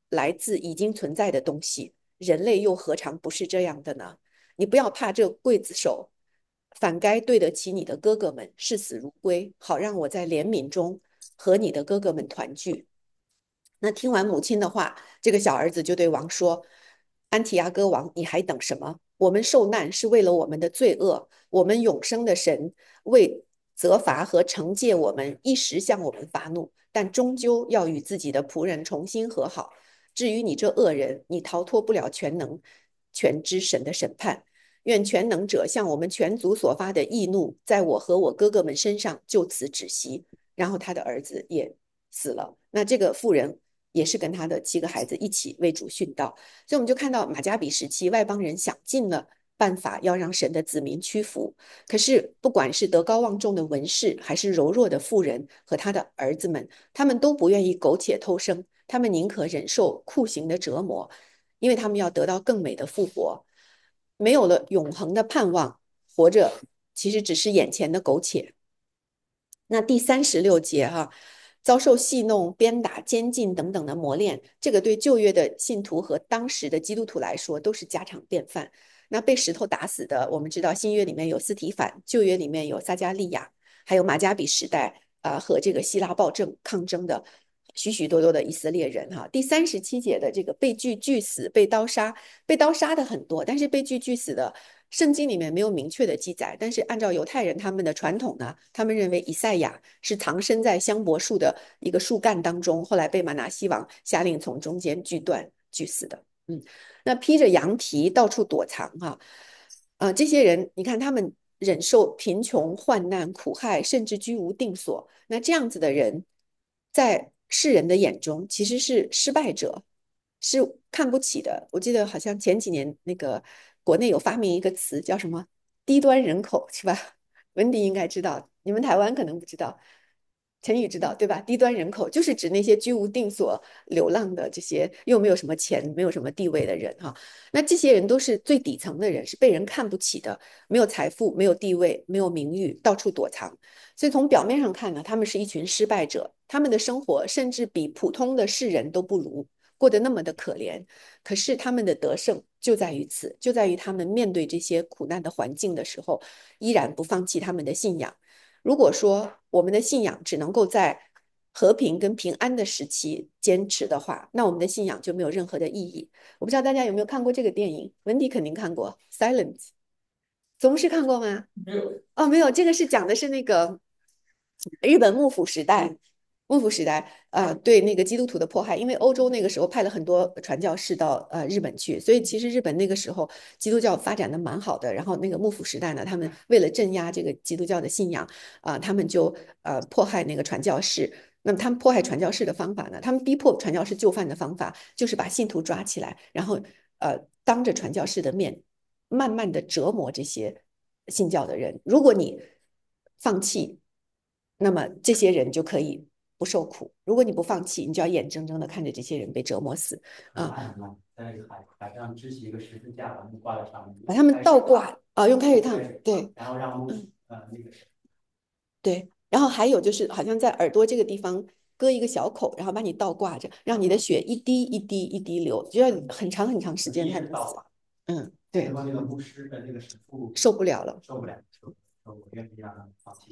来自已经存在的东西，人类又何尝不是这样的呢？你不要怕这刽子手，反该对得起你的哥哥们，视死如归，好让我在怜悯中和你的哥哥们团聚。那听完母亲的话，这个小儿子就对王说：安提阿哥王，你还等什么？我们受难是为了我们的罪恶，我们永生的神为责罚和惩戒我们，一时向我们发怒，但终究要与自己的仆人重新和好。至于你这恶人，你逃脱不了全能、全知神的审判。愿全能者向我们全族所发的义怒，在我和我哥哥们身上就此止息。然后他的儿子也死了。那这个妇人也是跟他的7个孩子一起为主殉道。所以我们就看到马加比时期，外邦人想尽了办法要让神的子民屈服。可是不管是德高望重的文士，还是柔弱的妇人和他的儿子们，他们都不愿意苟且偷生，他们宁可忍受酷刑的折磨，因为他们要得到更美的复活。没有了永恒的盼望，活着其实只是眼前的苟且。那第36节哈，遭受戏弄、鞭打、监禁等等的磨练，这个对旧约的信徒和当时的基督徒来说都是家常便饭。那被石头打死的，我们知道新约里面有司提反，旧约里面有撒加利亚，还有马加比时代和这个希腊暴政抗争的许许多多的以色列人哈。第37节的这个被锯死、被刀杀，被刀杀的很多，但是被锯死的圣经里面没有明确的记载，但是按照犹太人他们的传统呢，他们认为以赛亚是藏身在香柏树的一个树干当中，后来被马拿西王下令从中间锯死的。那披着羊皮到处躲藏哈，这些人你看他们忍受贫穷、患难、苦害，甚至居无定所。那这样子的人，在世人的眼中其实是失败者，是看不起的。我记得好像前几年那个国内有发明一个词叫什么低端人口是吧？文迪应该知道，你们台湾可能不知道。陈宇知道对吧？低端人口就是指那些居无定所、流浪的这些又没有什么钱、没有什么地位的人哈。那这些人都是最底层的人，是被人看不起的，没有财富、没有地位、没有名誉，到处躲藏。所以从表面上看呢，他们是一群失败者，他们的生活甚至比普通的世人都不如，过得那么的可怜。可是他们的得胜就在于此，就在于他们面对这些苦难的环境的时候，依然不放弃他们的信仰。如果说我们的信仰只能够在和平跟平安的时期坚持的话，那我们的信仰就没有任何的意义。我不知道大家有没有看过这个电影，文迪肯定看过《Silence》，总是看过吗？ 没有。 哦，没有，这个是讲的是那个日本幕府时代。幕府时代，对那个基督徒的迫害，因为欧洲那个时候派了很多传教士到日本去，所以其实日本那个时候基督教发展的蛮好的。然后那个幕府时代呢，他们为了镇压这个基督教的信仰，他们就迫害那个传教士。那么他们迫害传教士的方法呢，他们逼迫传教士就范的方法，就是把信徒抓起来，然后当着传教士的面，慢慢的折磨这些信教的人。如果你放弃，那么这些人就可以不受苦。如果你不放弃，你就要眼睁睁的看着这些人被折磨死啊！ 在海上支起一个十字架，把他们挂在上面， 把他们倒挂啊，用开水烫，对， 然后让那个对，然后还有就是好像在耳朵这个地方割一个小口，然后把你倒挂着，让你的血一滴一滴一滴流，就要很长很长时间才能死。对， 那个牧师的那个神父受不了了， 受不了，说我愿意让他们放弃。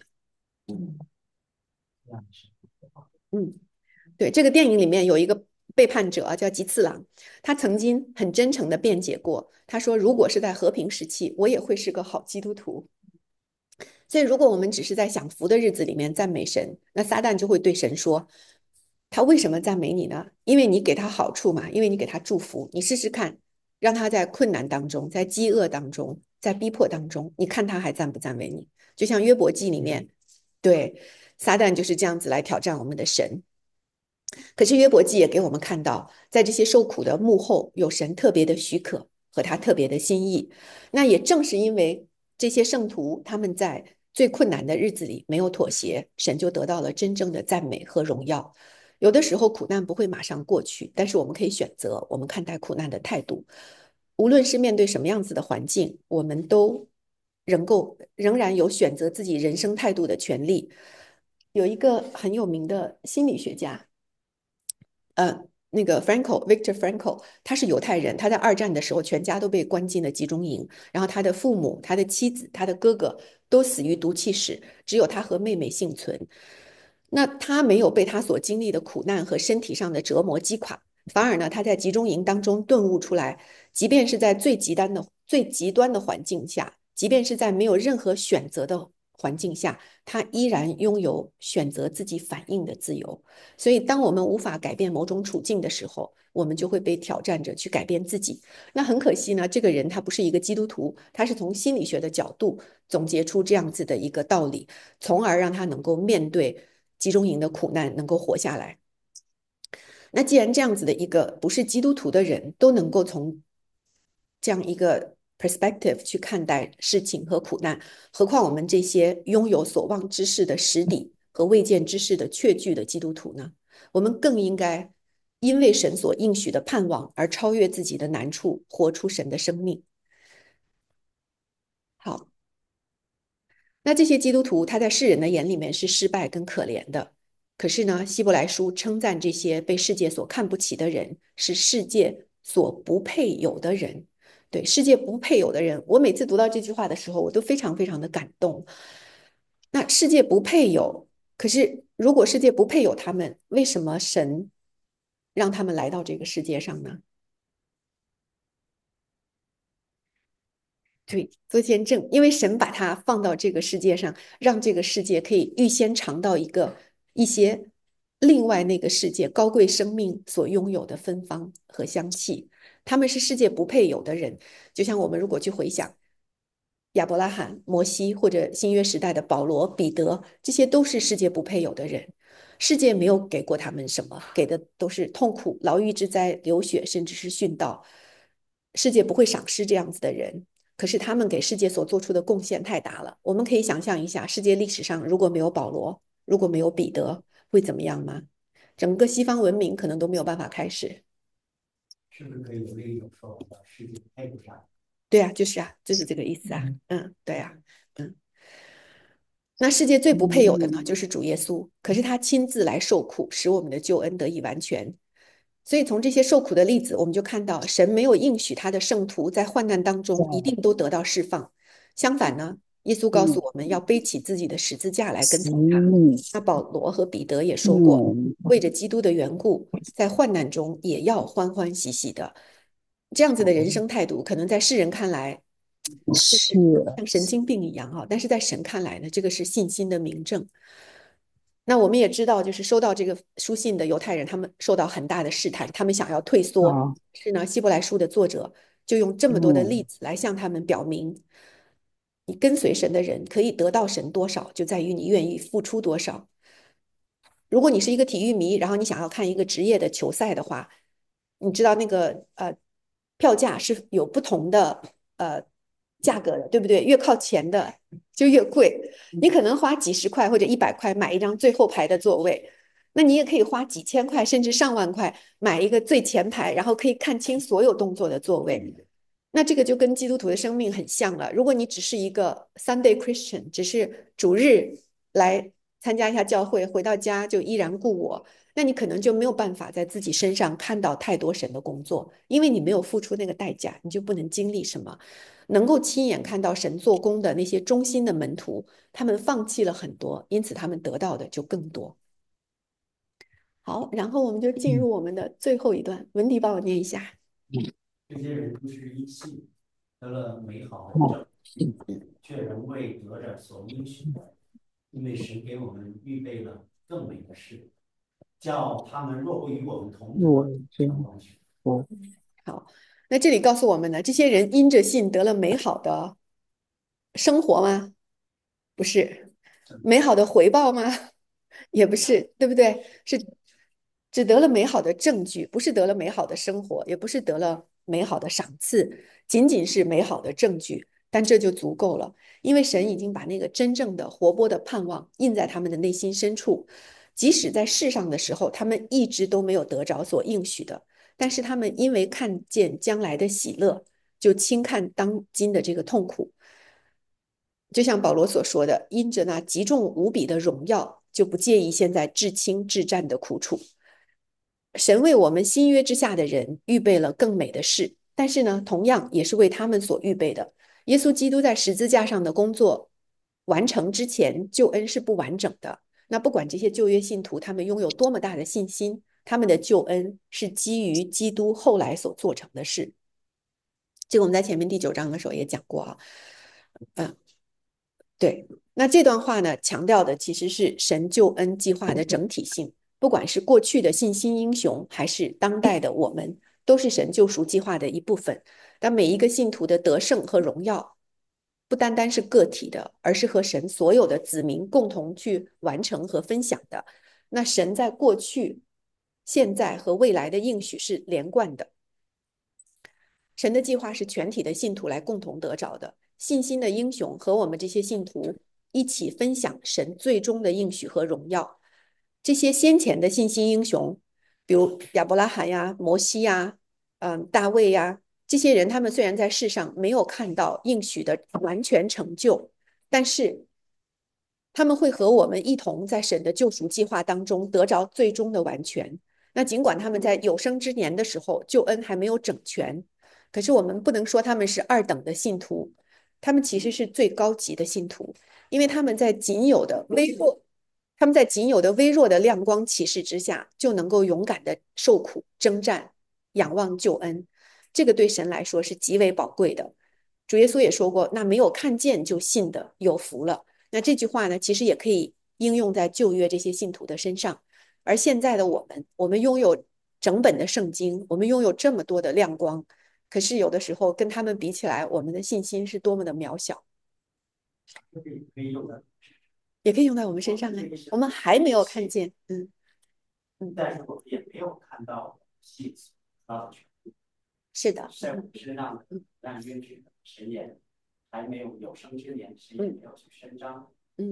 这样是。 对，这个电影里面有一个背叛者叫吉次郎，他曾经很真诚的辩解过，他说如果是在和平时期，我也会是个好基督徒。所以如果我们只是在享福的日子里面赞美神，那撒旦就会对神说，他为什么赞美你呢？因为你给他好处嘛，因为你给他祝福，你试试看，让他在困难当中，在饥饿当中，在逼迫当中，你看他还赞不赞美你？就像约伯记里面，对，撒旦就是这样子来挑战我们的神。可是约伯记也给我们看到，在这些受苦的幕后，有神特别的许可和他特别的心意。那也正是因为这些圣徒他们在最困难的日子里没有妥协，神就得到了真正的赞美和荣耀。有的时候苦难不会马上过去，但是我们可以选择我们看待苦难的态度。无论是面对什么样子的环境，我们都仍然有选择自己人生态度的权利。有一个很有名的心理学家， 那个 Victor Frankl，他是犹太人，他在二战的时候全家都被关进了集中营，然后他的父母、他的妻子、他的哥哥都死于毒气室，只有他和妹妹幸存。那他没有被他所经历的苦难和身体上的折磨击垮，反而呢，他在集中营当中顿悟出来，即便是在最极端的环境下，即便是在没有任何选择的环境下，他依然拥有选择自己反应的自由。所以，当我们无法改变某种处境的时候，我们就会被挑战着去改变自己。那很可惜呢，这个人他不是一个基督徒，他是从心理学的角度总结出这样子的一个道理，从而让他能够面对集中营的苦难，能够活下来。那既然这样子的一个不是基督徒的人都能够从这样一个 perspective 去看待事情和苦难，何况我们这些拥有所望之事的实底和未见之事的确据的基督徒呢？我们更应该因为神所应许的盼望而超越自己的难处，活出神的生命。好，那这些基督徒他在世人的眼里面是失败跟可怜的，可是呢，希伯来书称赞这些被世界所看不起的人是世界所不配有的人。对，世界不配有的人，我每次读到这句话的时候，我都非常非常的感动。那世界不配有，可是如果世界不配有他们，为什么神让他们来到这个世界上呢？对，做见证，因为神把他放到这个世界上，让这个世界可以预先尝到一些另外那个世界高贵生命所拥有的芬芳和香气。他们是世界不配有的人，就像我们如果去回想亚伯拉罕、摩西或者新约时代的保罗、彼得，这些都是世界不配有的人。世界没有给过他们什么，给的都是痛苦、牢狱之灾、流血，甚至是殉道。世界不会赏识这样子的人。可是他们给世界所做出的贡献太大了。我们可以想象一下，世界历史上如果没有保罗，如果没有彼得，会怎么样吗？整个西方文明可能都没有办法开始。 是不是可以有一种说法，世界配不上？ 对啊，就是啊，就是这个意思啊。对啊，那世界最不配有的呢，就是主耶稣。可是他亲自来受苦，使我们的救恩得以完全。所以从这些受苦的例子，我们就看到神没有应许他的圣徒在患难当中一定都得到释放。相反呢，耶稣告诉我们要背起自己的十字架来跟从他。那保罗和彼得也说过，为着基督的缘故，在患难中也要欢欢喜喜的。这样子的人生态度，可能在世人看来就是像神经病一样哈，但是在神看来呢，这个是信心的明证。那我们也知道，就是收到这个书信的犹太人，他们受到很大的试探，他们想要退缩。是呢，希伯来书的作者就用这么多的例子来向他们表明，你跟随神的人可以得到神多少，就在于你愿意付出多少。如果你是一个体育迷，然后你想要看一个职业的球赛的话，你知道那个票价是有不同的价格的，对不对？越靠前的就越贵。你可能花几十块或者100块买一张最后排的座位，那你也可以花几千块甚至上万块买一个最前排，然后可以看清所有动作的座位。那这个就跟基督徒的生命很像了。如果你只是一个 Sunday Christian，只是主日来参加一下教会，回到家就依然故我，那你可能就没有办法在自己身上看到太多神的工作，因为你没有付出那个代价，你就不能经历什么。能够亲眼看到神做工的那些忠心的门徒，他们放弃了很多，因此他们得到的就更多。好，然后我们就进入我们的最后一段，文迪帮我念一下。 这些人不是因信得了美好的证，却仍未得着所应许的，因为神给我们预备了更美的事，叫他们若不与我们同得，完全。 好，那这里告诉我们呢，这些人因着信得了美好的生活吗？不是。美好的回报吗？也不是，对不对？是只得了美好的证据，不是得了美好的生活，也不是得了美好的赏赐，仅仅是美好的证据。但这就足够了，因为神已经把那个真正的活泼的盼望印在他们的内心深处，即使在世上的时候，他们一直都没有得着所应许的，但是他们因为看见将来的喜乐，就轻看当今的这个痛苦。就像保罗所说的，因着那极重无比的荣耀，就不介意现在至轻至战的苦楚。 神为我们新约之下的人预备了更美的事，但是呢，同样也是为他们所预备的。耶稣基督在十字架上的工作完成之前，救恩是不完整的。那不管这些旧约信徒他们拥有多么大的信心，他们的救恩是基于基督后来所做成的事。这个我们在前面第9章的时候也讲过啊。对，那这段话呢，强调的其实是神救恩计划的整体性，不管是过去的信心英雄，还是当代的我们，都是神救赎计划的一部分。但每一个信徒的得胜和荣耀，不单单是个体的，而是和神所有的子民共同去完成和分享的。那神在过去、现在和未来的应许是连贯的。神的计划是全体的信徒来共同得着的。信心的英雄和我们这些信徒一起分享神最终的应许和荣耀。这些先前的信心英雄，比如亚伯拉罕呀、摩西呀、大卫呀，这些人他们虽然在世上没有看到应许的完全成就，但是他们会和我们一同在神的救赎计划当中得着最终的完全。那尽管他们在有生之年的时候救恩还没有整全，可是我们不能说他们是二等的信徒，他们其实是最高级的信徒，因为他们在仅有的微弱的亮光启示之下，就能够勇敢的受苦征战，仰望救恩。这个对神来说是极为宝贵的。主耶稣也说过，那没有看见就信的有福了。那这句话呢，其实也可以应用在旧约这些信徒的身上。而现在的我们拥有整本的圣经，我们拥有这么多的亮光，可是有的时候跟他们比起来，我们的信心是多么的渺小。 可以用的， 也可以用在我们身上呢。我们还没有看见， 但是我们也没有看到细致啊， 是的， 在我们身上的但约指的神也还没有生之年，神也没有去伸张，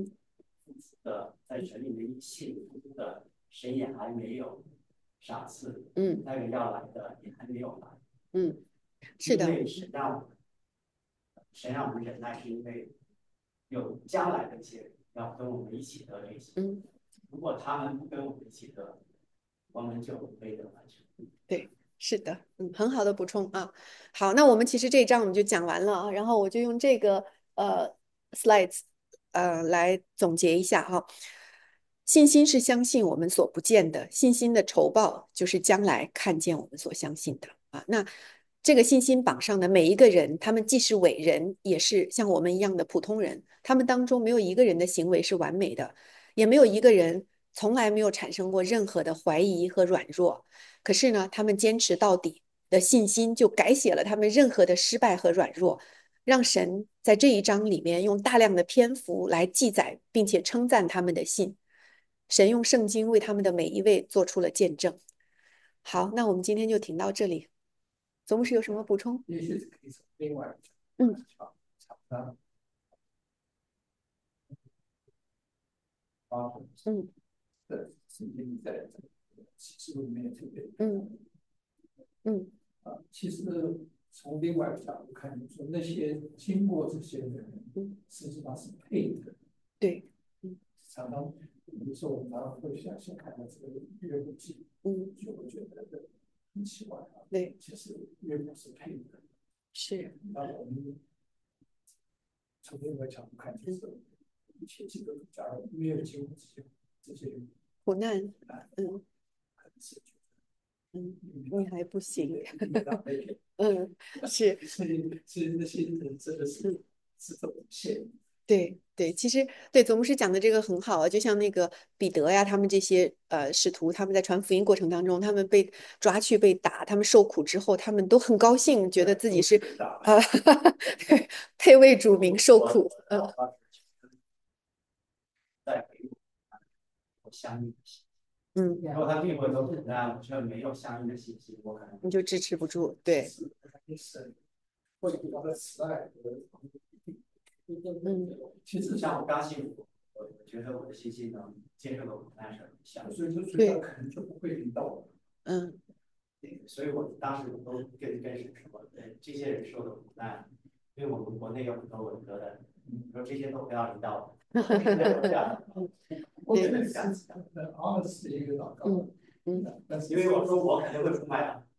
在神里面信的神也还没有赏赐，那个要来的也还没有来， 是的， 因为神让我们忍耐，是因为有将来的一些人要跟我们一起得这些，如果他们不跟我们一起得，我们就没得完成。 对，是的，很好的补充啊。好，那我们其实这一章我们就讲完了啊，然后我就用这个slides 来总结一下哈。信心是相信我们所不见的，信心的酬报就是将来看见我们所相信的啊。那这个信心榜上的每一个人，他们既是伟人，也是像我们一样的普通人，他们当中没有一个人的行为是完美的，也没有一个人从来没有产生过任何的怀疑和软弱。可是呢，他们坚持到底的信心就改写了他们任何的失败和软弱，让神在这一章里面用大量的篇幅来记载，并且称赞他们的信。神用圣经为他们的每一位做出了见证。好，那我们今天就听到这里。总牧师有什么补充？ 也许可以从另外厂商的圣经在启示录里面特别其实从另外一个角度看，说那些经过这些人，实际上是配的。 对， 常常有的时候我们常常会想看到这个约伯记，就会觉得很奇怪啊。 对， 其实约伯是配的。 是。 那我们从另外角度看，就是一切基督徒假如没有经过这些苦难，你还不行，是， 所以那些人真的是走线。 对对，其实对总牧师讲的这个很好啊，就像那个彼得呀，他们这些使徒，他们在传福音过程当中，他们被抓去被打，他们受苦之后，他们都很高兴，觉得自己是配为主名受苦， 在给我相应的信息，如果他并不都苦难，我却没有相应的信息，我可能你就支持不住，对， 或者我的慈爱其实像我刚信主，我觉得我的信心能接受的苦难是很小的， 所以他可能就不会领到我。 所以我当时我都跟神说，这些人受的苦难，因为我们国内有很多文革的，说这些都不要领到我。我觉得是这样的，我觉得是这样子的。 honest 一个祷告， 因为我说我肯定会出卖的。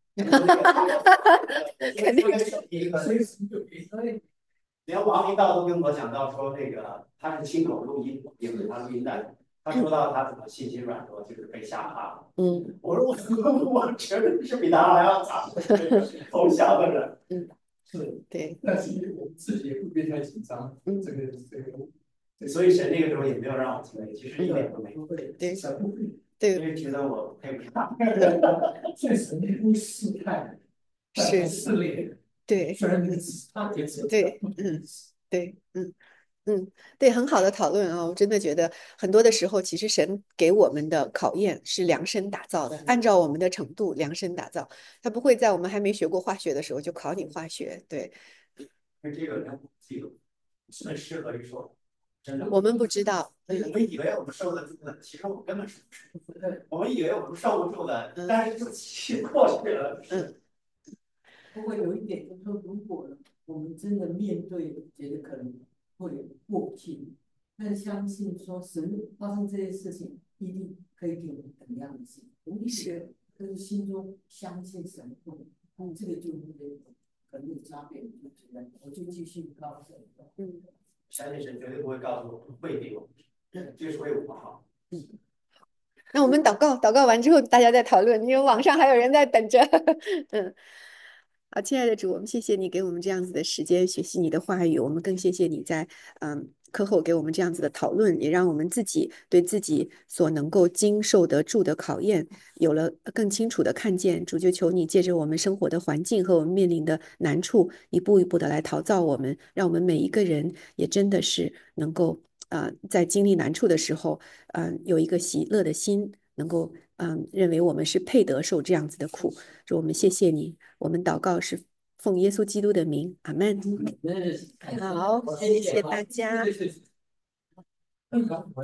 肯定所以连王明道都跟我讲到说，那个他是亲口录音，也是他录音带，他说到他怎么信心软弱，就是被吓怕了。我说我承认是比他还要惨，投降的人。 是， 对， 但是我们自己也不必太紧张。这个， 所以神那个时候也没有让我经历，其实一点都没有。 对， 神不会， 对， 因为觉得我配不上。 在神不试探， 是试炼。 对， 虽然他也是对，对，对，很好的讨论啊！我真的觉得很多的时候，其实神给我们的考验是量身打造的，按照我们的程度量身打造，他不会在我们还没学过化学的时候就考你化学。对， 因为这个连我自己都很适合于说，真的， 我们不知道， 我们以为我们受得住的，其实我们根本是不受的。我们以为我们受不住的，但是就过去了。 不过有一点就是说，如果我们真的面对，觉得可能会过不去，但相信说神发生这些事情，一定可以给我们怎样的心，是，就是心中相信神会，这个就是可能有差别，就觉得我就继续告诉神， 相信神绝对不会告诉我不会给我们，这是为我们好。 那我们祷告，祷告完之后大家再讨论，因为网上还有人在等着。好，亲爱的主，我们谢谢你给我们这样子的时间学习你的话语，我们更谢谢你在课后给我们这样子的讨论，也让我们自己对自己所能够经受得住的考验有了更清楚的看见。主，就求你借着我们生活的环境和我们面临的难处，一步一步的来陶造我们，让我们每一个人也真的是能够在经历难处的时候，有一个喜乐的心，能够认为我们是配得受这样子的苦。主，我们谢谢你，我们祷告是奉耶稣基督的名，阿门。好，谢谢大家。